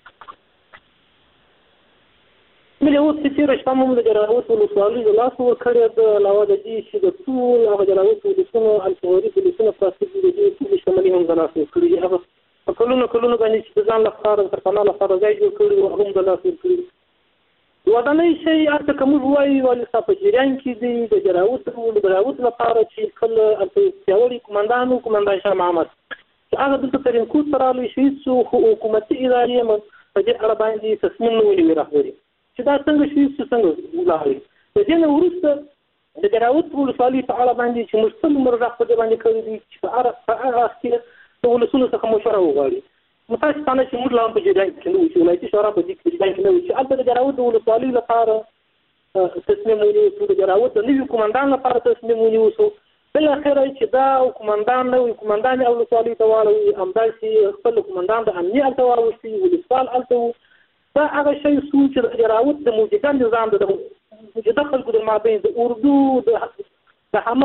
مله اوس چې رښتا موږ د جراوت ولسوالۍ د لاس وکړې د علاوه د دې چې د ټول هغه جراوت ولسونو الفوري ولسونو په تاسو کې د دې شمالي هم د لاس وکړي هغه په کلونو کلونو کلونو باندې چې ځان لپاره د پناه لپاره ځای جوړ کړی او هم د لاس ورکړي ودانۍ شي هلته که موږ وایو والي صاحب په جریان کې دی د جراوت د جراوت لپاره چې کله هلته پیاوړي قمندان و قمندان شاه محمد چې هغه دلته ترینکوټ ته راغلی شهید شو خو حکومتي ادارې هم په دې اړه باندې تصمیم نه ونیوي رهبري چې دا څنګه شهید شو څنګه ولاړی د دې نه وروسته د جراوت ولسوالۍ په اړه باندې چې موږ ټول عمر غږ په دې باندې کړی دی چې په هغه وخت کې د ولسونو څخه مشوره وغواړي متاسفانه چې موږ لا هم په جریان کې نه وو چې ولایتي شورا په دې جریان کې نه وو چې هلته د جراوت د ولسوالۍ لپاره تصمیم ونیو شو د جراوت د نوي قمندان لپاره تصمیم ونیو شو بالاخره چې دا قمندان نوي قمندان او ولسوالۍ ته واړوي همداسې خپل قمندان د امنیه هلته واوښتي ولسوال هلته وو دا هغه شی شو چې د جراوت د موجوده نظام د موجوده خلکو د مابین د اردو د د همه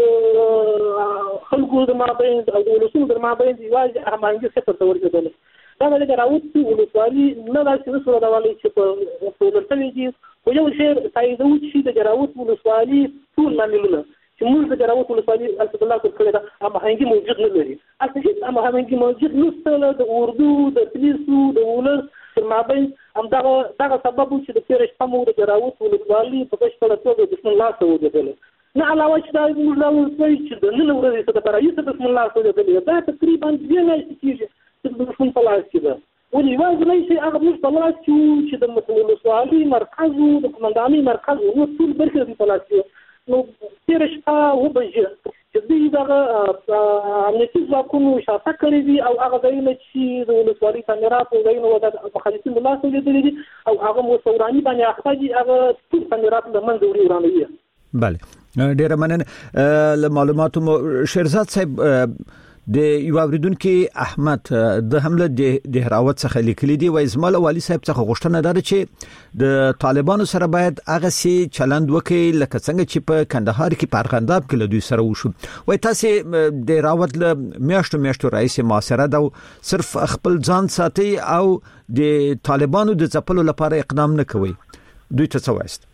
خلکو د مابین او د ولسونو د مابین یوازې هماهنګي صفر ته ورسېدله دا د جراوت ولسوالي نه داسې نه سوه راوړلی چې په ټولر شوي دي خو یو شی تاییدوو چې د جراوت ولسوالي ټول لاملونه چې موږ د جراوت ولسوالي هلته د لاسه کړې ده هماهنګي موجود نه لري هلته هېڅ هماهنګي موجود نشته د اردو د پولیسو د ولس تر مابین همدغه دغه سبب و چې د تېره شپه مو د جراوت ولسوالي په بشپړه توګه د دښمن لاسته وګرځېدله نه علاوه چې دا موږ دا وایو چې د نن ورځې څخه د رئیس د دښمن لاس وګرځېدلی دا تقریبا دوې میاشتې کېږي چې د دښمن په لاس کې ده ولې یوازینی شی هغه موږ په لاس کې وو چې د ولسوالۍ مرکز و د قمندانۍ مرکز و نور ټول برخې د دوی په لاس کې وو نو تېره شپه اوه بجې چې دوی دغه امنیتي ځواکونو اشاره کړې دي او هغه ځایونه چې د ولسوالۍ تعمیراتو ځایونه و د مخالفین له لاسه لیدلي دي او هغه مصوراني باندې اخته دي هغه ټول تعمیرات له منځه وړي ورانوي بله ډیره مننه له معلوماتو مو شیرزاد صاحب د یو اوریدونکو احمد د حمله د دهراوت څخه لیکلي دی وای زمال والی صاحب څخه غوښتنه ده چې د طالبانو سره باید هغه سي چلند وکړي لکه څنګه چې په کندهار کې په ارغنداب کې له دوی سره وشو وای تاسو د دهراوت له میاشتو میاشتو رئیس معاصره ده صرف خپل ځان ساتي او د طالبانو د ځپلو لپاره اقدام نه کوي دوی ته څه وایست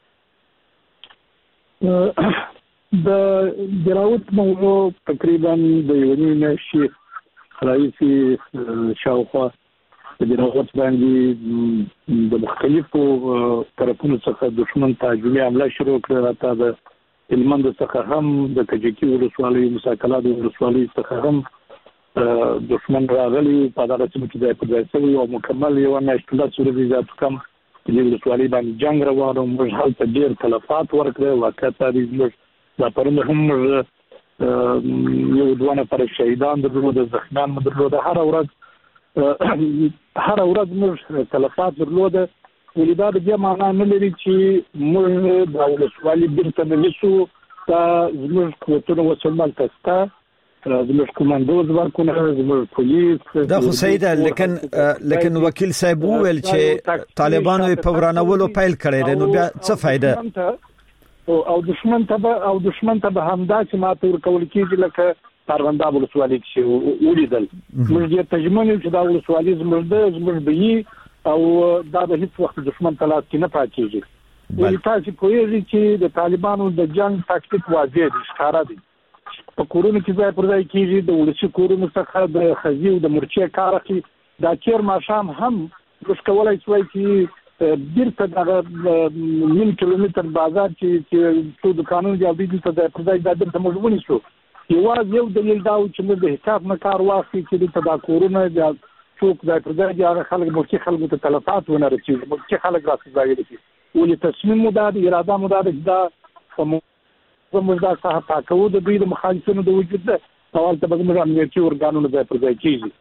د جراوت موضوع تقریبا د یو نیم میاشتې رئیس شاوخوا د جراوت باندې د مختلفو طرفونو څخه دښمن ته هجومي حمله شروع کړه حتی د هلمند څخه هم د کجکي ولسوالۍ مساکلا د ولسوالۍ څخه هم دښمن راغلی په دغه سیمه کې ځای پر ځای شوی او مکمل یوه میاشت لس ورځې زیات کم د ولسوالۍ باندې جنګ روان و موږ هلته ډېر تلفات ورکړه واقع تاریخ موږ دا پرونه هم یو دوه نفره شهیدان درلوده زخمیان مو درلوده هره ورځ هره ورځ موږ تلفات درلوده ولې دا د دې معنا نه لري چې موږ د ولسوالۍ بیرته نه نیسو دا زموږ قوتونه وسلمال تسته زموږ کمانډو ځواکونه زموږ پولیس دا خو صحیح ده لیکن لیکن وکیل صاحب وویل چې طالبانو په ورانولو پیل کړی دی نو بیا څه فائدہ او دشمن ته او دشمن ته همداسې ماته ورکول کېږي لکه ارغنداب ولسوالۍ کې ولیدل موږ دې تجمن چې دا ولسوالۍ زموږ د زموږ دی او دا به هیڅ وخت دشمن ته لاس کې نه پاتېږي ولې تاسو پوهیږئ چې د طالبانو د جنگ تاکتیک واضح دي ښکاره دي په کورونو کې ځای پر ځای کېږي د ولسي کورونو څخه د خزي او د مرچې کار اخلي دا چیر ماښام هم موږ کولای شوای چې بیرته دغه نیم کیلومتر بازار چې چې څو دکانونه دي او دوی دلته ځای پر ځای دا بیرته موږ ونیسو یوازې یو دلیل دا و چې موږ د حساب نه کار واخلي چې دلته دا کورونه څوک ځای پر ځای دي هغه خلک مرچې خلکو ته تلفات ونه رسېږي مرچې خلک راڅځایدي شي ولې تصمیم مو دا د اراده مو دا دا موږ دا ساحه پاکو د دوی د مخالفینو د وجود ده او هلته به زموږ امنیتي ارګانونه ځای پر ځای کېږي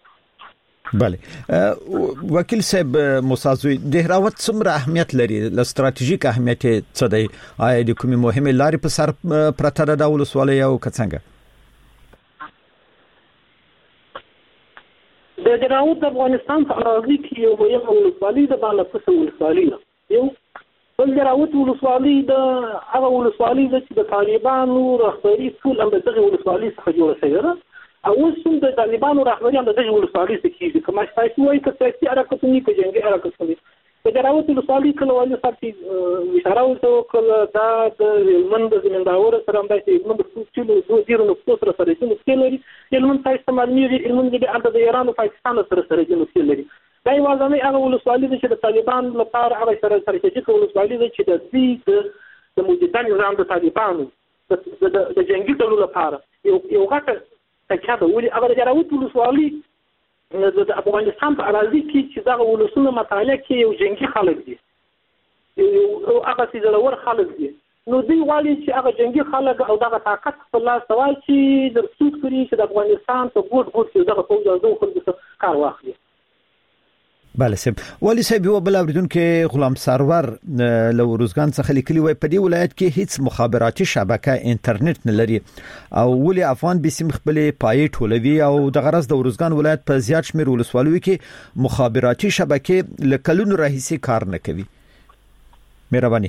بله وکیل صاحب موسازوی دهراوت څومره اهمیت لري له ستراتیژیک اهمیت څه دی آیا د کومې مهمه لارې په سر پرته ده د ولسوالۍ او که څنګه د دهراوت د افغانستان په اراضي کې یو مهمه ولسوالۍ ده بالفس ولسوالۍ ده یو بل دهراوت ولسوالۍ د هغه ولسوالۍ ده چې د طالبانو رهبري ټول هم د دغې ولسوالۍ څخه جوړه شوې ده او اوس هم د طالبانو رهبري هم د دغې ولسوالۍ څخه کېږي که ماشتایسي وایي که سیاسي حرکتونه که جنګي حرکتونه وي د دهراوت ولسوالۍ کله والي صاحب چې اشاره ورته وکړه دا د هلمند د زمینداوره سره همداسې هلمند د ډېرو نقطو سره سره نقطې لري هلمند ته استعمالېږي. هلمند د الته د ایران او پاکستان سره سره جنسي لري. دا یوازې هغه ولسوالي ده چې د طالبان لپاره هغه سره استراتیژیک ولسوالي ده چې د دوی د موجوده نظام د طالبانو د جنگي ډلو لپاره یو یو غټه تکیه ده. ولې هغه د جراوت ولسوالي د افغانستان په اراضي کې چې دغه ولسونه مطالعه کې یو جنگي خلک دي، یو هغه سیزلور خلک دي، نو دوی غواړي چې هغه جنگي خلک او دغه طاقت په لاس واچي د رسوت کړي چې د افغانستان په ګوټ ګوټ کې دغه فوج او دغه خلکو کار واخلي. بله صاحب ولی صاحب یو بل اوریدونکو غلام سرور له ورزګان څخه لیکلی وای په دې ولایت کې هیڅ مخابراتي شبکه انټرنیټ نه لري او ولی افغان به سیم خپل پای ټولوي او د غرض د ورزګان ولایت په زیات شمیر ولسوالۍ کې مخابراتي شبکه لکلونو راهیسي کار نه کوي. مهرباني.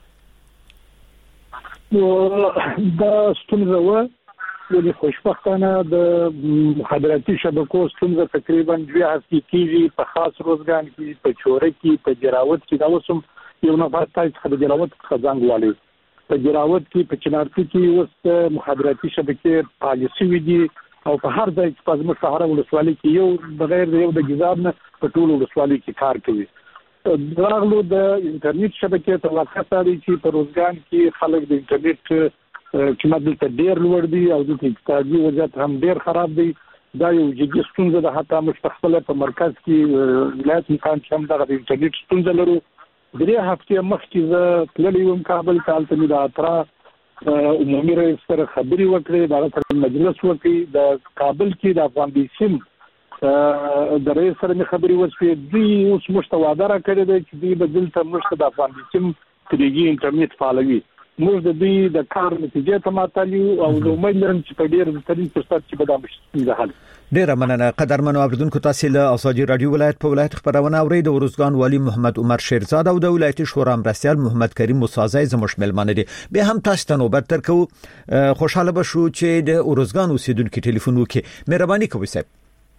دا ستونزه و ولې خوشبختانه د مخابراتي شبکو ستونزه تقریبا دوه هفتې کېږي په خاص روزګان کې، په چوره کې، په جراوت کې. دا اوس هم یو نفر تاسو د جراوت خزانګ والي په جراوت کې، په چنارتي کې اوس مخابراتي شبکې پالیسي ودی او په هر ځای کې په زموږ سهار ولسوالۍ کې یو بغیر یو د جزاب نه په ټول ولسوالۍ کې کار کوي. دغلو د انټرنیټ شبکې ته واقعا دي چې په روزګان کې خلک د انټرنیټ چې مدلته ډېر لوړ دي او د اقتصادي وضعیت هم ډېر خراب دی. دا یو جدي ستونزه ده. حتی مستقبل په مرکز کې ولایت مکان چې هم دغه انټرنیټ ستونزه لرو. درې هفتې مخکې زه تللی وم کابل ته، هلته مې د اترا عمومي رئیس سره خبرې وکړې، د هغه سره مجلس وکړي. د کابل کې د افغان بیسیم د رئیس سره مې خبرې وشوې. دوی اوس موږ ته وعده راکړې ده چې دوی به دلته موږ ته د افغان بیسیم تریږي انټرنیټ فعالوي. موږ د دوی د کار نتیجې ته ماتالي او د امید لرم چې په ډیر سترین فرصت کې به دا مشکل حل. ډیره مننه قدرمنو اوریدونکو. تاسو له ازادي رادیو ولایت په ولایت خبرونه اورئ. د ورزګان والی محمد عمر شیرزاد او د ولایتي شورا مرستیال محمد کریم موسازی زموږ ملمانه دي. به هم تاسو ته نوبت ترکو. خوشاله بشو چې د ورزګان اوسیدونکو ټلیفون وکړي. مهرباني کوئ صاحب.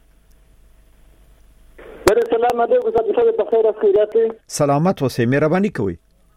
السلام علیکم. تاسو په خیر خیرات. سلامت اوسئ. مهرباني کوئ.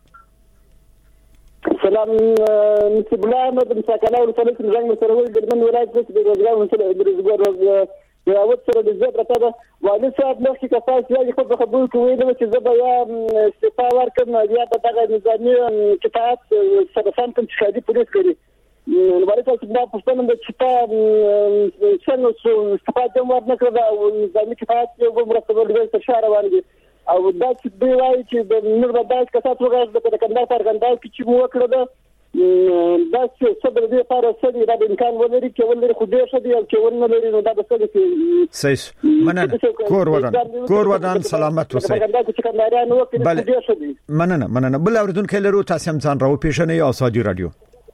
سلام نسب الله مد مساکنه ولسوالۍ کې زنګ مسروي د من ولایت د روزګار مسله د روزګار یو سره د زړه راته والي صاحب نو چې تاسو یې خو په خبرو کې ویل چې زه به یا استعفا ورکړم یا به دغه نظامي کفایت سره سم کوم چې شادي پولیس کوي. نو والي صاحب دا پښتنه د چې څنګه استعفا د ورنه کړو او نظامي کفایت یو مرتبه د شهر باندې او دا چې دی وایي چې د نور بدایت کسات وګورئ د کندهار فرغندای کې چې مو وکړه دا دا چې صبر دې لپاره سړي دا امکان ولري چې ولري خو دې شدي او چې ونه لري نو دا د سړي صحیح مننه. کور ودان کور ودان سلامت اوسئ. بله مننه مننه. بل اوریدونکو لرو تاسو هم ځان راو پیژنئ. ازادي رادیو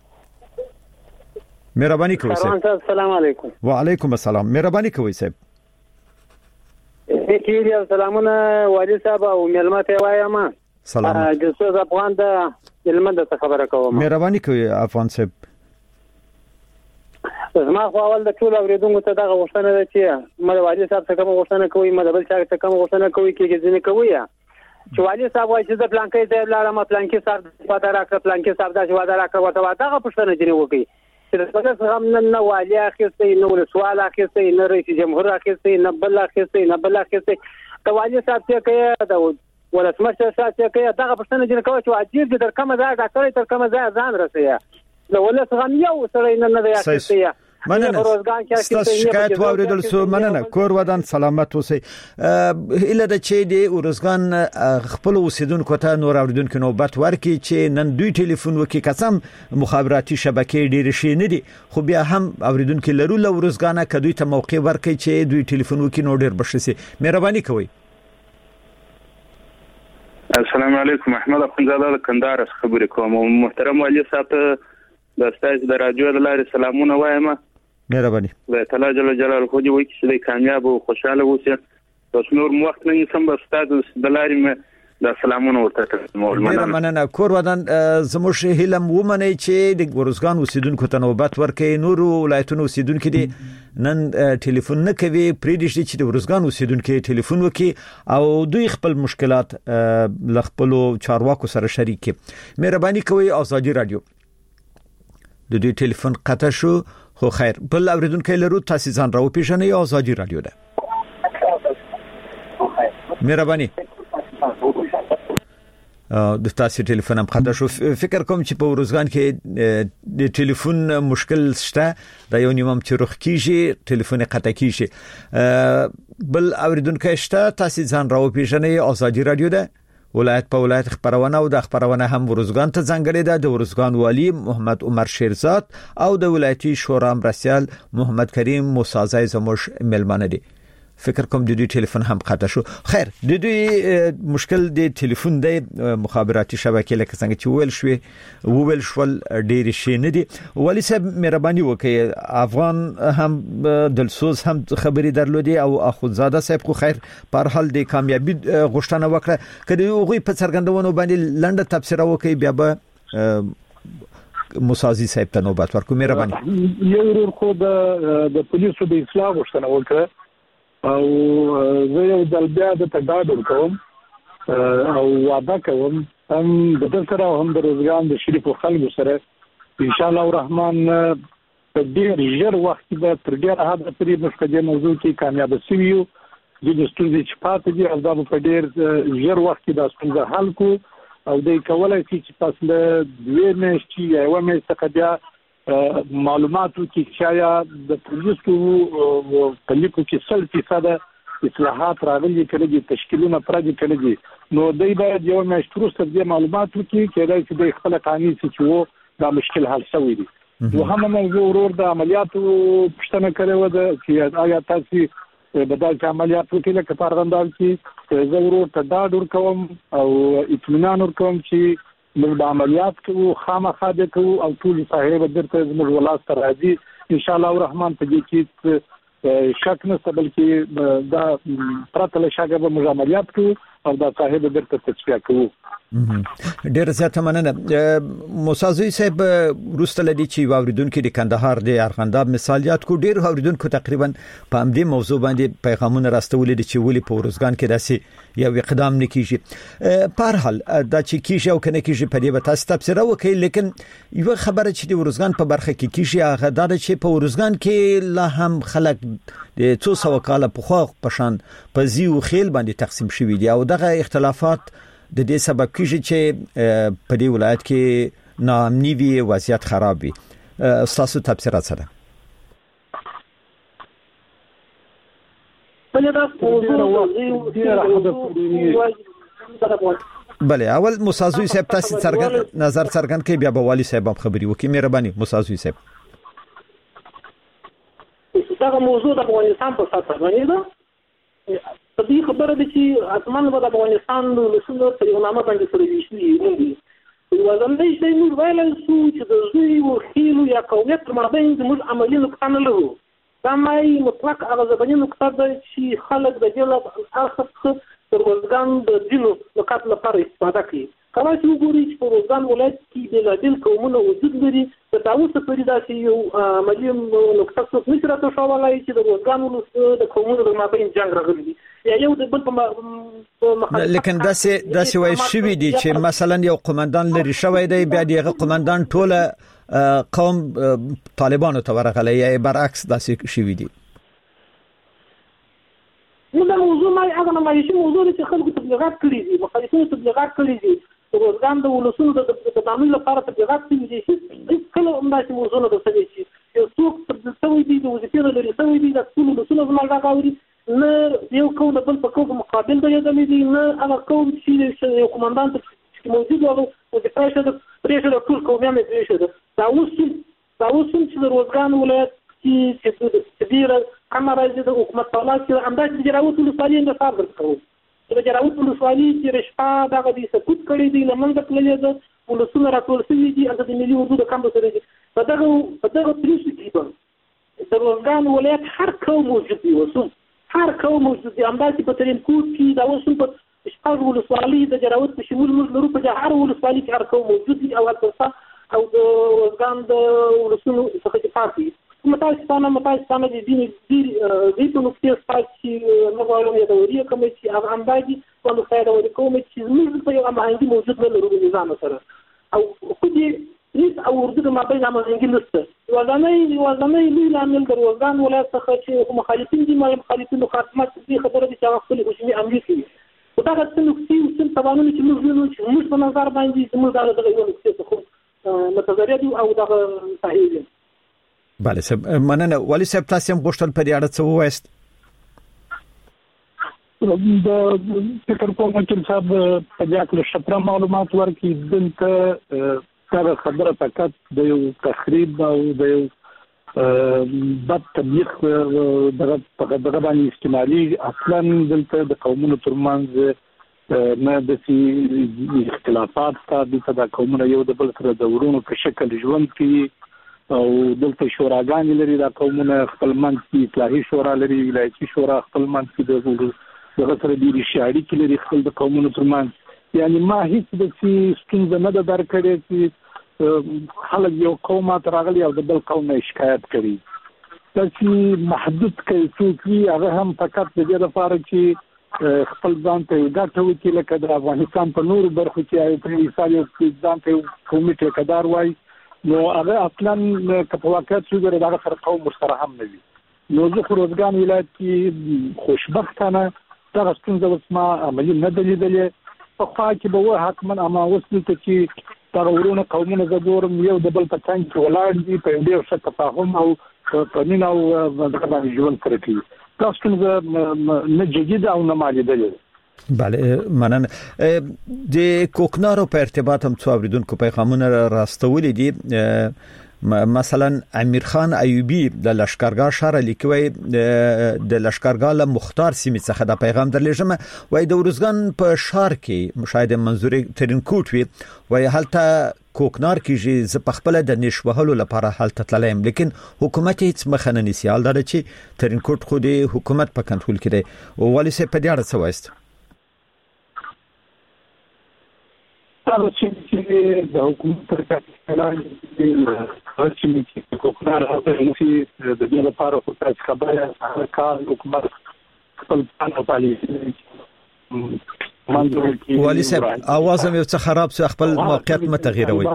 مهرباني کوئ صاحب. السلام علیکم. وعلیکم السلام. مهرباني کوئ صاحب. کیږي. سلامونه والي صاحب او ملمته وایم. سلام. د څه افغان د علمند څخه خبره کوم. مهرباني کوئ افغان صاحب. زما خو اول د ټول اوریدونکو ته دغه غوښتنه ده چې مله والي صاحب څخه کوم غوښتنه کوي، مله بل څخه څخه کوم غوښتنه کوي کې ځینې کوي چې والي صاحب وايي چې د پلانکې ته لاړم، پلانکې صاحب وعده راکړه، پلانکې صاحب دا وعده راکړه، ورته دغه پښتنه جری وکي چې د څه هم نه والي اخیستې، نه ولسوال اخیستې، نه رئیس جمهور اخیستې، نه بل اخیستې، نه بل اخیستې. د والي صاحب څخه کوي د ولسمشر صاحب څخه کوي دغه پښتنه جری کوي چې عجیب دي تر کومه ځای ډاکټر تر کومه ځای ځان رسېږي. د ولس غم یو سره نه نه اخیستې. مننه. ستاسو شکایت واوریدل سو. مننه. کور ودان سلامت اوسئ. اله د چې د ورزګان خپل اوسیدونکو ته نور اوریدونکو نوبت ورکړي چې نن دوی ټلیفون وکړي. قسم مخابراتي شبکې ډېر شي نه دي خو بیا هم اوریدونکو لرو له ورزګانه کدوې ته موقع ورکړي چې دوی ټلیفون وکړي نو ډېر بشسي. مهرباني کوئ. السلام علیکم. احمد اخندزاده کندهار خبرې کوم. محترم والي صاحب د استاد د رادیو د لارې سلامونه وایم. مهرباني. الله تعالی جل جلاله خو دې وکړي چې کامیاب او خوشاله اوسئ. تاسو نور وخت نه سم به استاد د لارې د سلامونه ورته کوم. مننه. کور ودان زموږ هیلم ومني چې د ورزګان اوسیدونکو ته نوبت ورکړي. نور ولایتونو اوسیدونکو دي نن ټلیفون نه کوي پریدي چې د ورزګان اوسیدونکو ټلیفون وکړي او دوی خپل مشکلات ل خپل چارواکو سره شریک کړي. مهرباني کوئ. ازادي رادیو د دوی ټلیفون قطع شو خو خیر بل اوریدونکو لرو تاسو ځان راو پیژنئ آزادي رادیو ده مهرباني د تاسو ټلیفون هم خطا شو فکر کوم چې په ورځګان کې د ټلیفون مشکل شته دا یو نیمم چې رخ کیږي ټلیفون قطع کیږي بل اوریدونکو شته تاسو ځان راو پیژنئ آزادي رادیو ده ولایت په ولایت خبرونه او د خبرونه هم ورځګان ته ځانګړې ده د ورځګان والی محمد عمر شیرزاد او د ولایتي شورا مرسیال محمد کریم موسازای زموش ملمانه دي فکر کوم د دې ټلیفون هم قطع شو خیر د دې مشکل د ټلیفون د مخابراتي شبکې لکه څنګه چې ویل شو وویل شول ډېر شي نه دي ولی صاحب مهرباني وکړئ افغان هم دلسوز هم خبري درلودي او اخوزاده صاحب خو خیر په هر حال د کامیابی غوښتنه وکړه کله هغه په څرګندونو باندې لنډه تفسیر وکړي بیا به موسازي صاحب ته نوبت ورکو مهرباني یو ورور خو د پولیسو د اصلاح غوښتنه وکړه او زه یو ځل بیا د تدابیر کوم او وعده کوم هم د سره هم د روزګان د شریف خلکو سره ان شاء الله الرحمن په ډیر ژر وخت کې تر ډیره حد پورې مشکله موضوع کې کامیاب شویو د ستونزې چې پاتې دي او دا په ډیر ژر وخت کې د ستونزې حل کو او د کولای شي چې تاسو له دوه میاشتې یا یو میاشت څخه بیا معلوماتو کې شاید د پولیسو په لیکو کې سل فیصد اصلاحات راغلي کړي دي تشکیلونه پرځ کړي دي نو دوی باید یو میاشت وروسته د معلوماتو کې کېدای شي د خپل قانوني چې دا مشکل حل شوی دی نو هم موضوع ورور د عملیاتو پښتنه کړو د چې آیا تاسو بدل کې عملیات وکړي لکه پارغندال کې زه ورور ته دا ډور کوم او اطمینان ورکوم چې موږ د عملیات کوو خامخا د کوو او ټول صاحب درته زموږ ولایت راځي ان شاء الله الرحمن په دې کې شک نشته بلکې دا پرته له شګه به موږ عملیات کوو او دا صاحب درته تصفیه کوو ډیر زیاته مننه موسازوی صاحب روسته لدی چې واوریدونکو د کندهار د ارغنداب مثالیات کو ډیر واوریدونکو تقریبا په همدې موضوع باندې پیغامونه راستولې دي چې ولې په ورځګان کې داسې یو اقدام نکېږي په هر حال دا چې کیږي او کنه کیږي په دې به تاسو تفسیر وکړئ لیکن یو خبره چې د ورځګان په برخه کې کیږي هغه دا چې په ورځګان کې لا هم خلک د څو سو کاله په خو پشان په زیو خیل باندې تقسیم شوی دي او دغه اختلافات د دې سبب کیږي چې په دې ولایت کې ناامني وي وضعیت خراب وي تاسو تفسیرات سره بله اول موسازوی صاحب تاسو څرګند نظر څرګند کې بیا به والی صاحب خبري وکړي مهرباني موسازوی صاحب دا موضوع د افغانستان په سطح باندې ده په دې خبره ده چې اتمن د افغانستان له لسونو په یو نامه باندې سره ویشلي دي یو ځل چې موږ ویل شو چې د زوی او خیلو یا قومیت تر مابین زموږ عملی نقطه نه لرو دا مای مطلق هغه ځبني نقطه ده چې خلک د دې له اخر تر ورځګان د دینو لپاره لپاره استفاده کوي کله چې وګورئ چې په ورځګان ولایت کې د لادل قومونو وجود لري د تاسو په اړه داسې یو مليون نقطه څه نشي راته شوالای چې د ورځګان ولس د قومونو د مابین جنگ راغلی یا یو د بل په لیکن داسې داسې وایي شوی دي چې مثلا یو قومندان لري شوی دی بیا دغه قومندان ټوله قوم طالبانو ته ورغلی یا برعکس داسې شوی دي نو دا موضوع ما هغه نه مایي چې موضوع چې خلکو تبلیغات کړي دي مخالفینو تبلیغات کړي دي ورځګان د ولسونو د تضامن لپاره تبلیغات کړي دي چې کله هم داسې موضوع نه ده چې یو څوک تبلیغ شوی دی د وظیفې لري شوی دی د ټول ولسونو زما راغوري نه یو قوم د بل په قوم مقابل دی د نه هغه قوم چې یو کمانډان چې موجود و او د پرېشه د پرېشه د ټول قومیان پرېشه دا اوس دا اوس چې د ورځګان ولایت چې چې ډیره کمرای د حکومت په لاس کې همداسې د جراوت ولسوالۍ نه کار وکړو د جراوت ولسوالۍ چې رشپا دغه د سقوط کړی دی لمنځه تللې ده ولسونه راټول شوي دي هلته د ملي اردو د کمپ سره دي په دغه په دغه پریسو کې به د ورځګان ولایت هر قوم موجود دی اوس هر قوم موجود دی همداسې په ترینکوټ کې دا اوس په شپږ ولسوالۍ د جراوت په شمول موږ لرو په هر ولسوالۍ کې هر قوم موجود دی او هلته او د ورځګان د ولسونو څخه چې پاتې متاسفانه متاسفانه د دې دې په نقطه چې نو غواړم یو ډول کوم چې هغه اندازي په نو خیر او کوم چې موږ په یو امانتي موجود نه لرو نظام سره او خو دې هیڅ او اردو د مابین همغږي نشته. ولنۍ ولنۍ لوی لامل د روزګان ولایت څخه چې مخالفین دي مخالفینو خاصمت دي خبره دي چې هغه خپل حکومي عملي کوي. خو دا څه نقطې او څه توانونه چې موږ وینو چې موږ په نظر باندې موږ دا دغه یو نقطې څه متضرر دي او دغه صحیح دي. بله سب مننه. والي صاحب تاسو هم غوښتل په دې اړه څه ووایست؟ د فکر کوم چې صاحب په دې اړه شپره معلومات ورکړي. دلته دا خبره فقط د یو تخریب او د یو بد تبلیغ دغه دغه باندې استعمالي. اصلا دلته د قومونو ترمنځ نه د اختلافات ثابت د قومونو یو د بل سره د ورونو په شکل ژوند کوي او دلته شوراګانې لري. د قومونو خپل منځ کې اصلاحي شورا لري، ولایتي شورا خپل منځ کې د دغه سره د شاعري کې لري خپل د قومونو ترمنځ. یعنی ما هیڅ د څه ستونزه نه ده درکړې چې خلک یو قوم ته راغلي او د بل قوم نه شکایت کوي. دا چې محدود کوي څوک هغه هم فقط د دې لپاره چې خپل ځان ته ګټه وکړي، لکه د افغانستان په نورو برخو چې په مثال یو ځان ته قومي ټیکدار وایي، نو هغه اصلا که په واقعیت شو د هغه سره قوم سره هم نه وي. نو زه خو روزګان ولایت کې خوشبختانه دغه ستونزه اوس ما عملي نه ده لیدلې. پخوا کې به وه حتما، اما اوس دلته چې دغه ورونه قومونه زه ګورم یو د بل په څنګ کې ولاړ دي، په ډېر ښه تفاهم او په مینه او دغه باندې ژوند سره کوي. دا ستونزه نه جدیده او نه ما لیدلې. بله مننه. د کوکنارو په ارتباط هم څو اوریدونکو پیغامونه راستولي دي. مثلا امیر خان ایوبی د لشکرګاه شهر لیکوي د لشکرګاه له مختار سیمې څخه د پیغام درلېږم. وای د ورزګان په شهر کې مشاهده منظوري ترینکوټ وی وای هلته کوکنار کېږي. زه په خپل د نشوهلو لپاره هلته تلم، لیکن حکومت هیڅ مخه نه نیسي. حال دا چې ترینکوټ خو د حکومت په کنټرول کې دی. والي صاحب په دې اړه څه وایست؟ هغه چې د حکومت تر کتلان هغه چې کوکنار هغه چې د دې لپاره خو تاسو خبره هغه کار حکومت خپل پلان او پالیسي منځو کې. والي صاحب اواز مې څه خراب شو، خپل موقعیت متغیروي.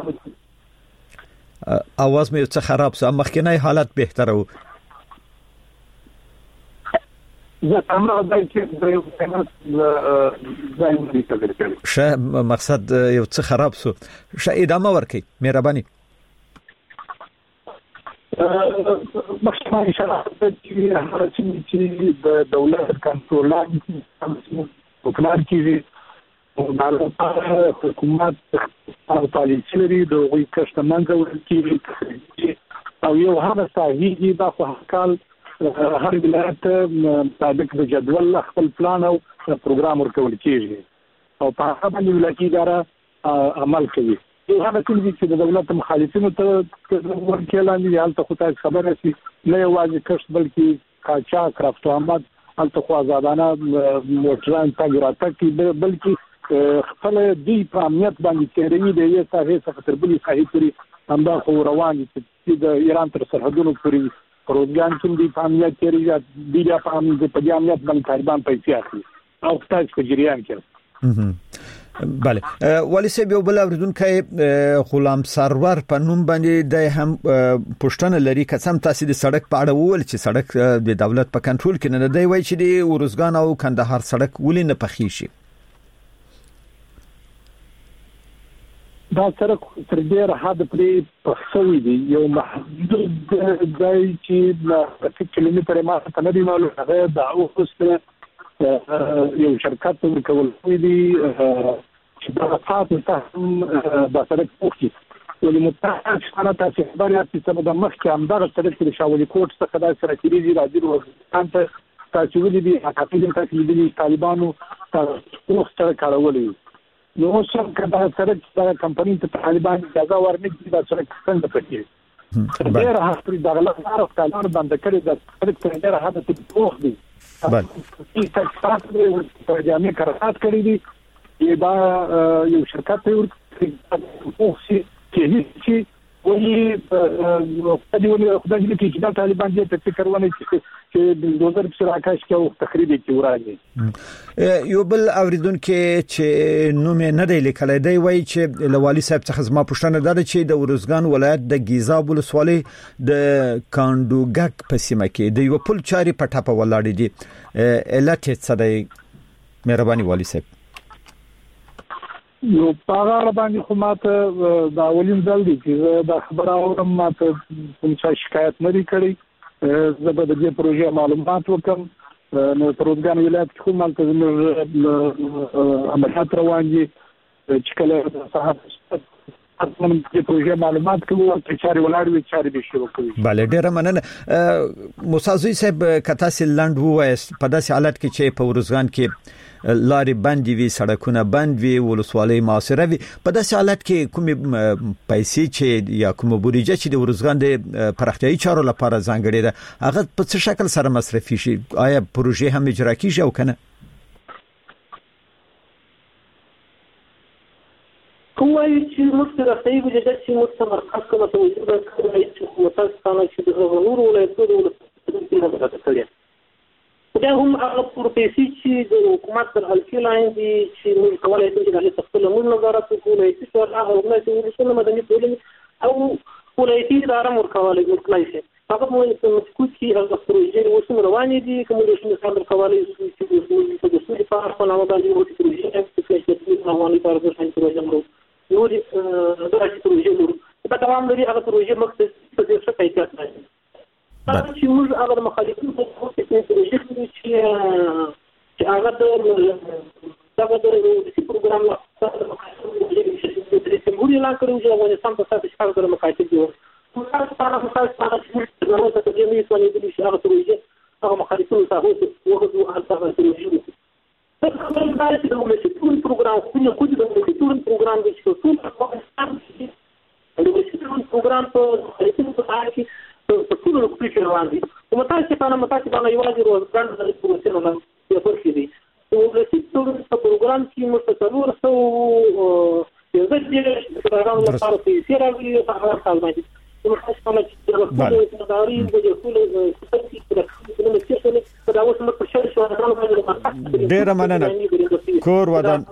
اواز مې څه خراب شو، مخکنی حالت بهتره و. زه تمام ځای چې د یو څه ځای مې شه مقصد یو څه خراب شو. شه ادامه ورکړئ مهرباني. مخکې اشاره چې هغه چې د دولت کنټرول کوکنار کېږي او د حکومت او پالیسي لري د هغوی کښت منځه وړل کېږي او یو هغه ساحې دي دا خو کال هر ولایت مطابق د جدول خپل پلان او پروګرام ورکول کېږي او په هغه باندې ولایتي اداره عمل کوي. یو هغه څه چې د دولت مخالفینو ته ورکړل دي هلته خو تاسو خبره شي نه یوازې کښت بلکې قاچاق رفت و آمد هلته خو آزادانه موټران تګ راتګ بلکې خپل دی په امنیت باندې تیروي د یو ساحې څخه تر بلې ساحې پورې همدا خو روان دي چې د ایران تر سرحدونو پورې روزګان کې دی په امنیت تیروي دی په امنیت باندې طالبان پیسې اخلي او تاسو په جریان کې. بله والي صاحب یو بل اوریدونکی غلام سرور په نوم باندې د هم پښتنه لري قسم تاسو د سړک په اړه وول چې سړک د دولت په کنټرول کې نه دی وای چې د ورزګان او کندهار سړک ولې نه پخې شي. دا سړک تر ډیره حد پرې پخښوي دی یو محدود ځای چې په کیلومتر ما ته نه دی معلوم هغه د اوسه یو شرکت ورکول دي چې دا خاطر ته د سړک پوښتنه ولې متحد شانه تاسو خبرې چې سبب د مخ کې هم دا سړک د شاولي کوټ څخه د سره کېږي راځي ورته تاسو ولې دي حقیقت تاسو دي طالبانو تاسو سره کارولې نو څنګه کدا سره د کمپنۍ ته طالبان اجازه ورنکړي دا سره څنګه پکې ډېر هڅې د غلط کار کارونه باندې کړې د سړک تر ډېر حد ته پوښ دي بله چې تاسو په جامع قرارداد کړی دي دا یو شرکت ورته اوسي چې چې وایي په دې ولې خدای دې چې دا طالبان دې ته فکر ونه چې چې بلدوزر په راکاش کې او تخریب کې ورانه یو بل اوریدونکو چې نو مې نه دی لیکلای دی وای چې لوالي صاحب څخه زما پوښتنه ده چې د ورزګان ولایت د ګیزاب ولسوالۍ د کاندوګک په سیمه کې د یو پل چاري په ټاپه ولاړ دي علت څه دی مهرباني والي صاحب نو پاغه باندې خو ماته دا اولین ځل دی چې دا خبره اورم ماته کوم څه شکایت نه کړی زه به د دې پروژې معلومات وکم نو ترورګان ولایت کې کوم مالته عملیات روان دي چې کله صحافت اصلا د پروژې معلومات کوو چې چاري ولاړ وي چاري به شروع کوي. bale ډیره مننه موسازوی صاحب کتا سیلند وو په داسې حالت کې چې په ورزګان کې لارې بندې وي سړکونه بند وي ولسوالۍ معاصره وي په داسې حالت کې کومې پیسې چې یا کومه بودیجه چې د ورزګان د پراختیايي چارو لپاره ځانګړې ده هغه په څه شکل سره مصرفي شي آیا پروژې هم اجرا کیږي او کنه کومای چې موږ راځي چې د چې موږ مرکز کومه توجه کوي چې متاسفانه چې د نور ولایتونو د ولایتونو دا هم هغه پروسې چې د حکومت تر حلقې لاندې چې موږ کولای شو چې د خپل موږ نظارت وکړو چې څو هغه ولایت ولسمه مدني ټولنې او ولایتي اداره ورکولای ورکړای شي هغه موږ په مسکوت کې هغه پروژې اوس روانې دي کوم د شنو صادر کولای شي چې د سولې په اړه په نوو باندې ورته پروژې چې په روانې کار د څنګه پروژې مرو نو د راځي پروژې مرو په تمام لري هغه پروژې مقصد په دې څه کیفیت لري چې موږ هغه مخالفین په څه کې پروژې چې هغه د هغه د دې پروګرام لا چې موږ اعلان کړو چې افغانستان په تاسو څخه سره مخاطب دي نو تاسو په تاسو سره چې نو تاسو دې مې څو نه دي چې هغه پروژې هغه مخالفین تاسو وګورئ هغه تاسو پروژې دا خبره ده چې د مسؤل پروګرام خو نه کوي د مسؤل پروګرام د څه څه افغانستان کې د مسؤل پروګرام په خلیفین په اړه کې په ټول وخت کې روان دي او متاسفانه متاسفانه یوازې روزګان د پروسې نه یو څه دي او د ټول په پروګرام کې مستقر سو یو ځل چې راغلو لپاره چې سیراوی په هغه حال باندې نو متاسفانه چې د ټول اداري د ټول څه چې دا اوس موږ په شر شو راغلو ډیر مننه کور ودان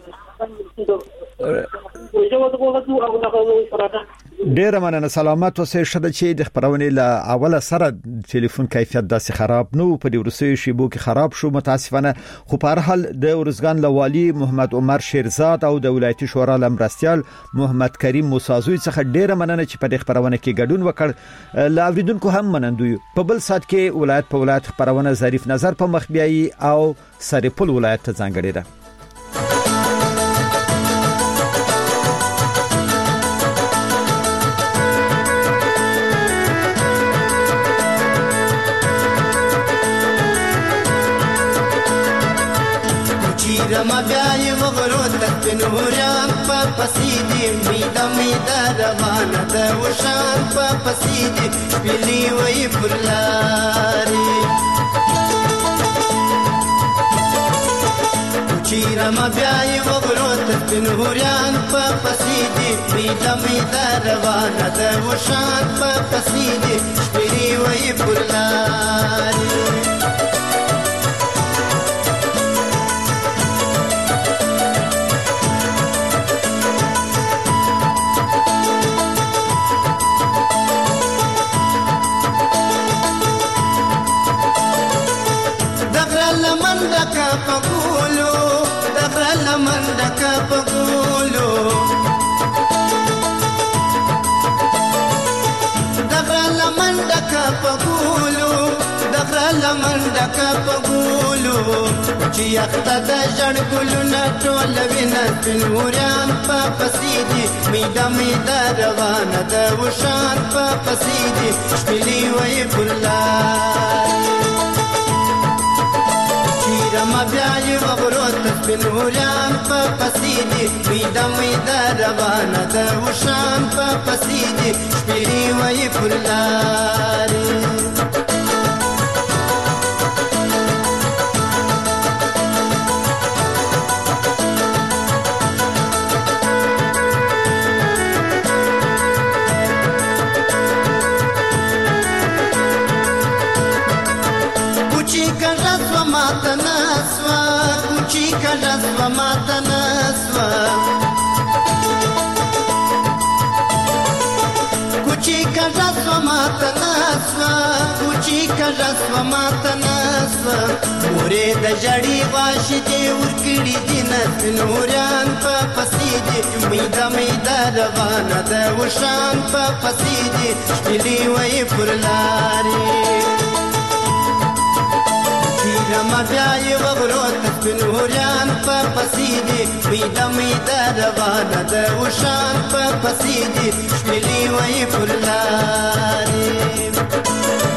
ډیر مننه سلامات اوسئ شته چې د خبرونې له اوله سره ټلیفون کیفیت داسې خراب نو په دې ورسې شیبو کې خراب شو متاسفانه خو په هر حال د ورزګان لوالي محمد عمر شیرزاد او د ولایتي شورا لمرستيال محمد کریم موسازوی څخه ډیر مننه چې په دې خبرونه کې ګډون وکړ لا اوریدونکو هم منندوی په بل سات کې ولایت په ولایت خبرونه ظریف نظر په مخ بیاي او سرپل ولایت ته ځانګړي ده رما بیاي وغرو تک نوران په پسیدي میدا میدا روانه ده وشان په پسیدي بلی وای پرلاري چې رما بیاي وغرو تک نوران په پسیدي میدا میدا روانه ده وشان په پسیدي بلی وای پرلاري دکا پګولو دغه لمن دکا پګولو دغه لمن دکا پګولو دغه لمن دکا پګولو چې اخته د جړ ګلونه ټول وینه پنوران په پسیدي میدا میدا روانه ده وشان په پسیدي شپلی وای ګلای رما بیاي وغرو تسبنوران په پسیدي میدا میدا روانه ده وشان په پسیدي شپلی وای پرلاري کاږه سوه ماته نه سوه کوچی کاږه سوه ماته نه سوه کوچی کاږه سوه ماته نه سوه مورې د ژړې غواشې دې ورکړي دي نه سپین هوریان په پسې دي میده میده روانه ده وشان په پسې دي شپېلې ویې پر لارې تیرمه بیا یې وغرو ته سپین هوریان په پسې دي میده میده روانه ده وشان په پسې دي شپېلې ویې پر لارې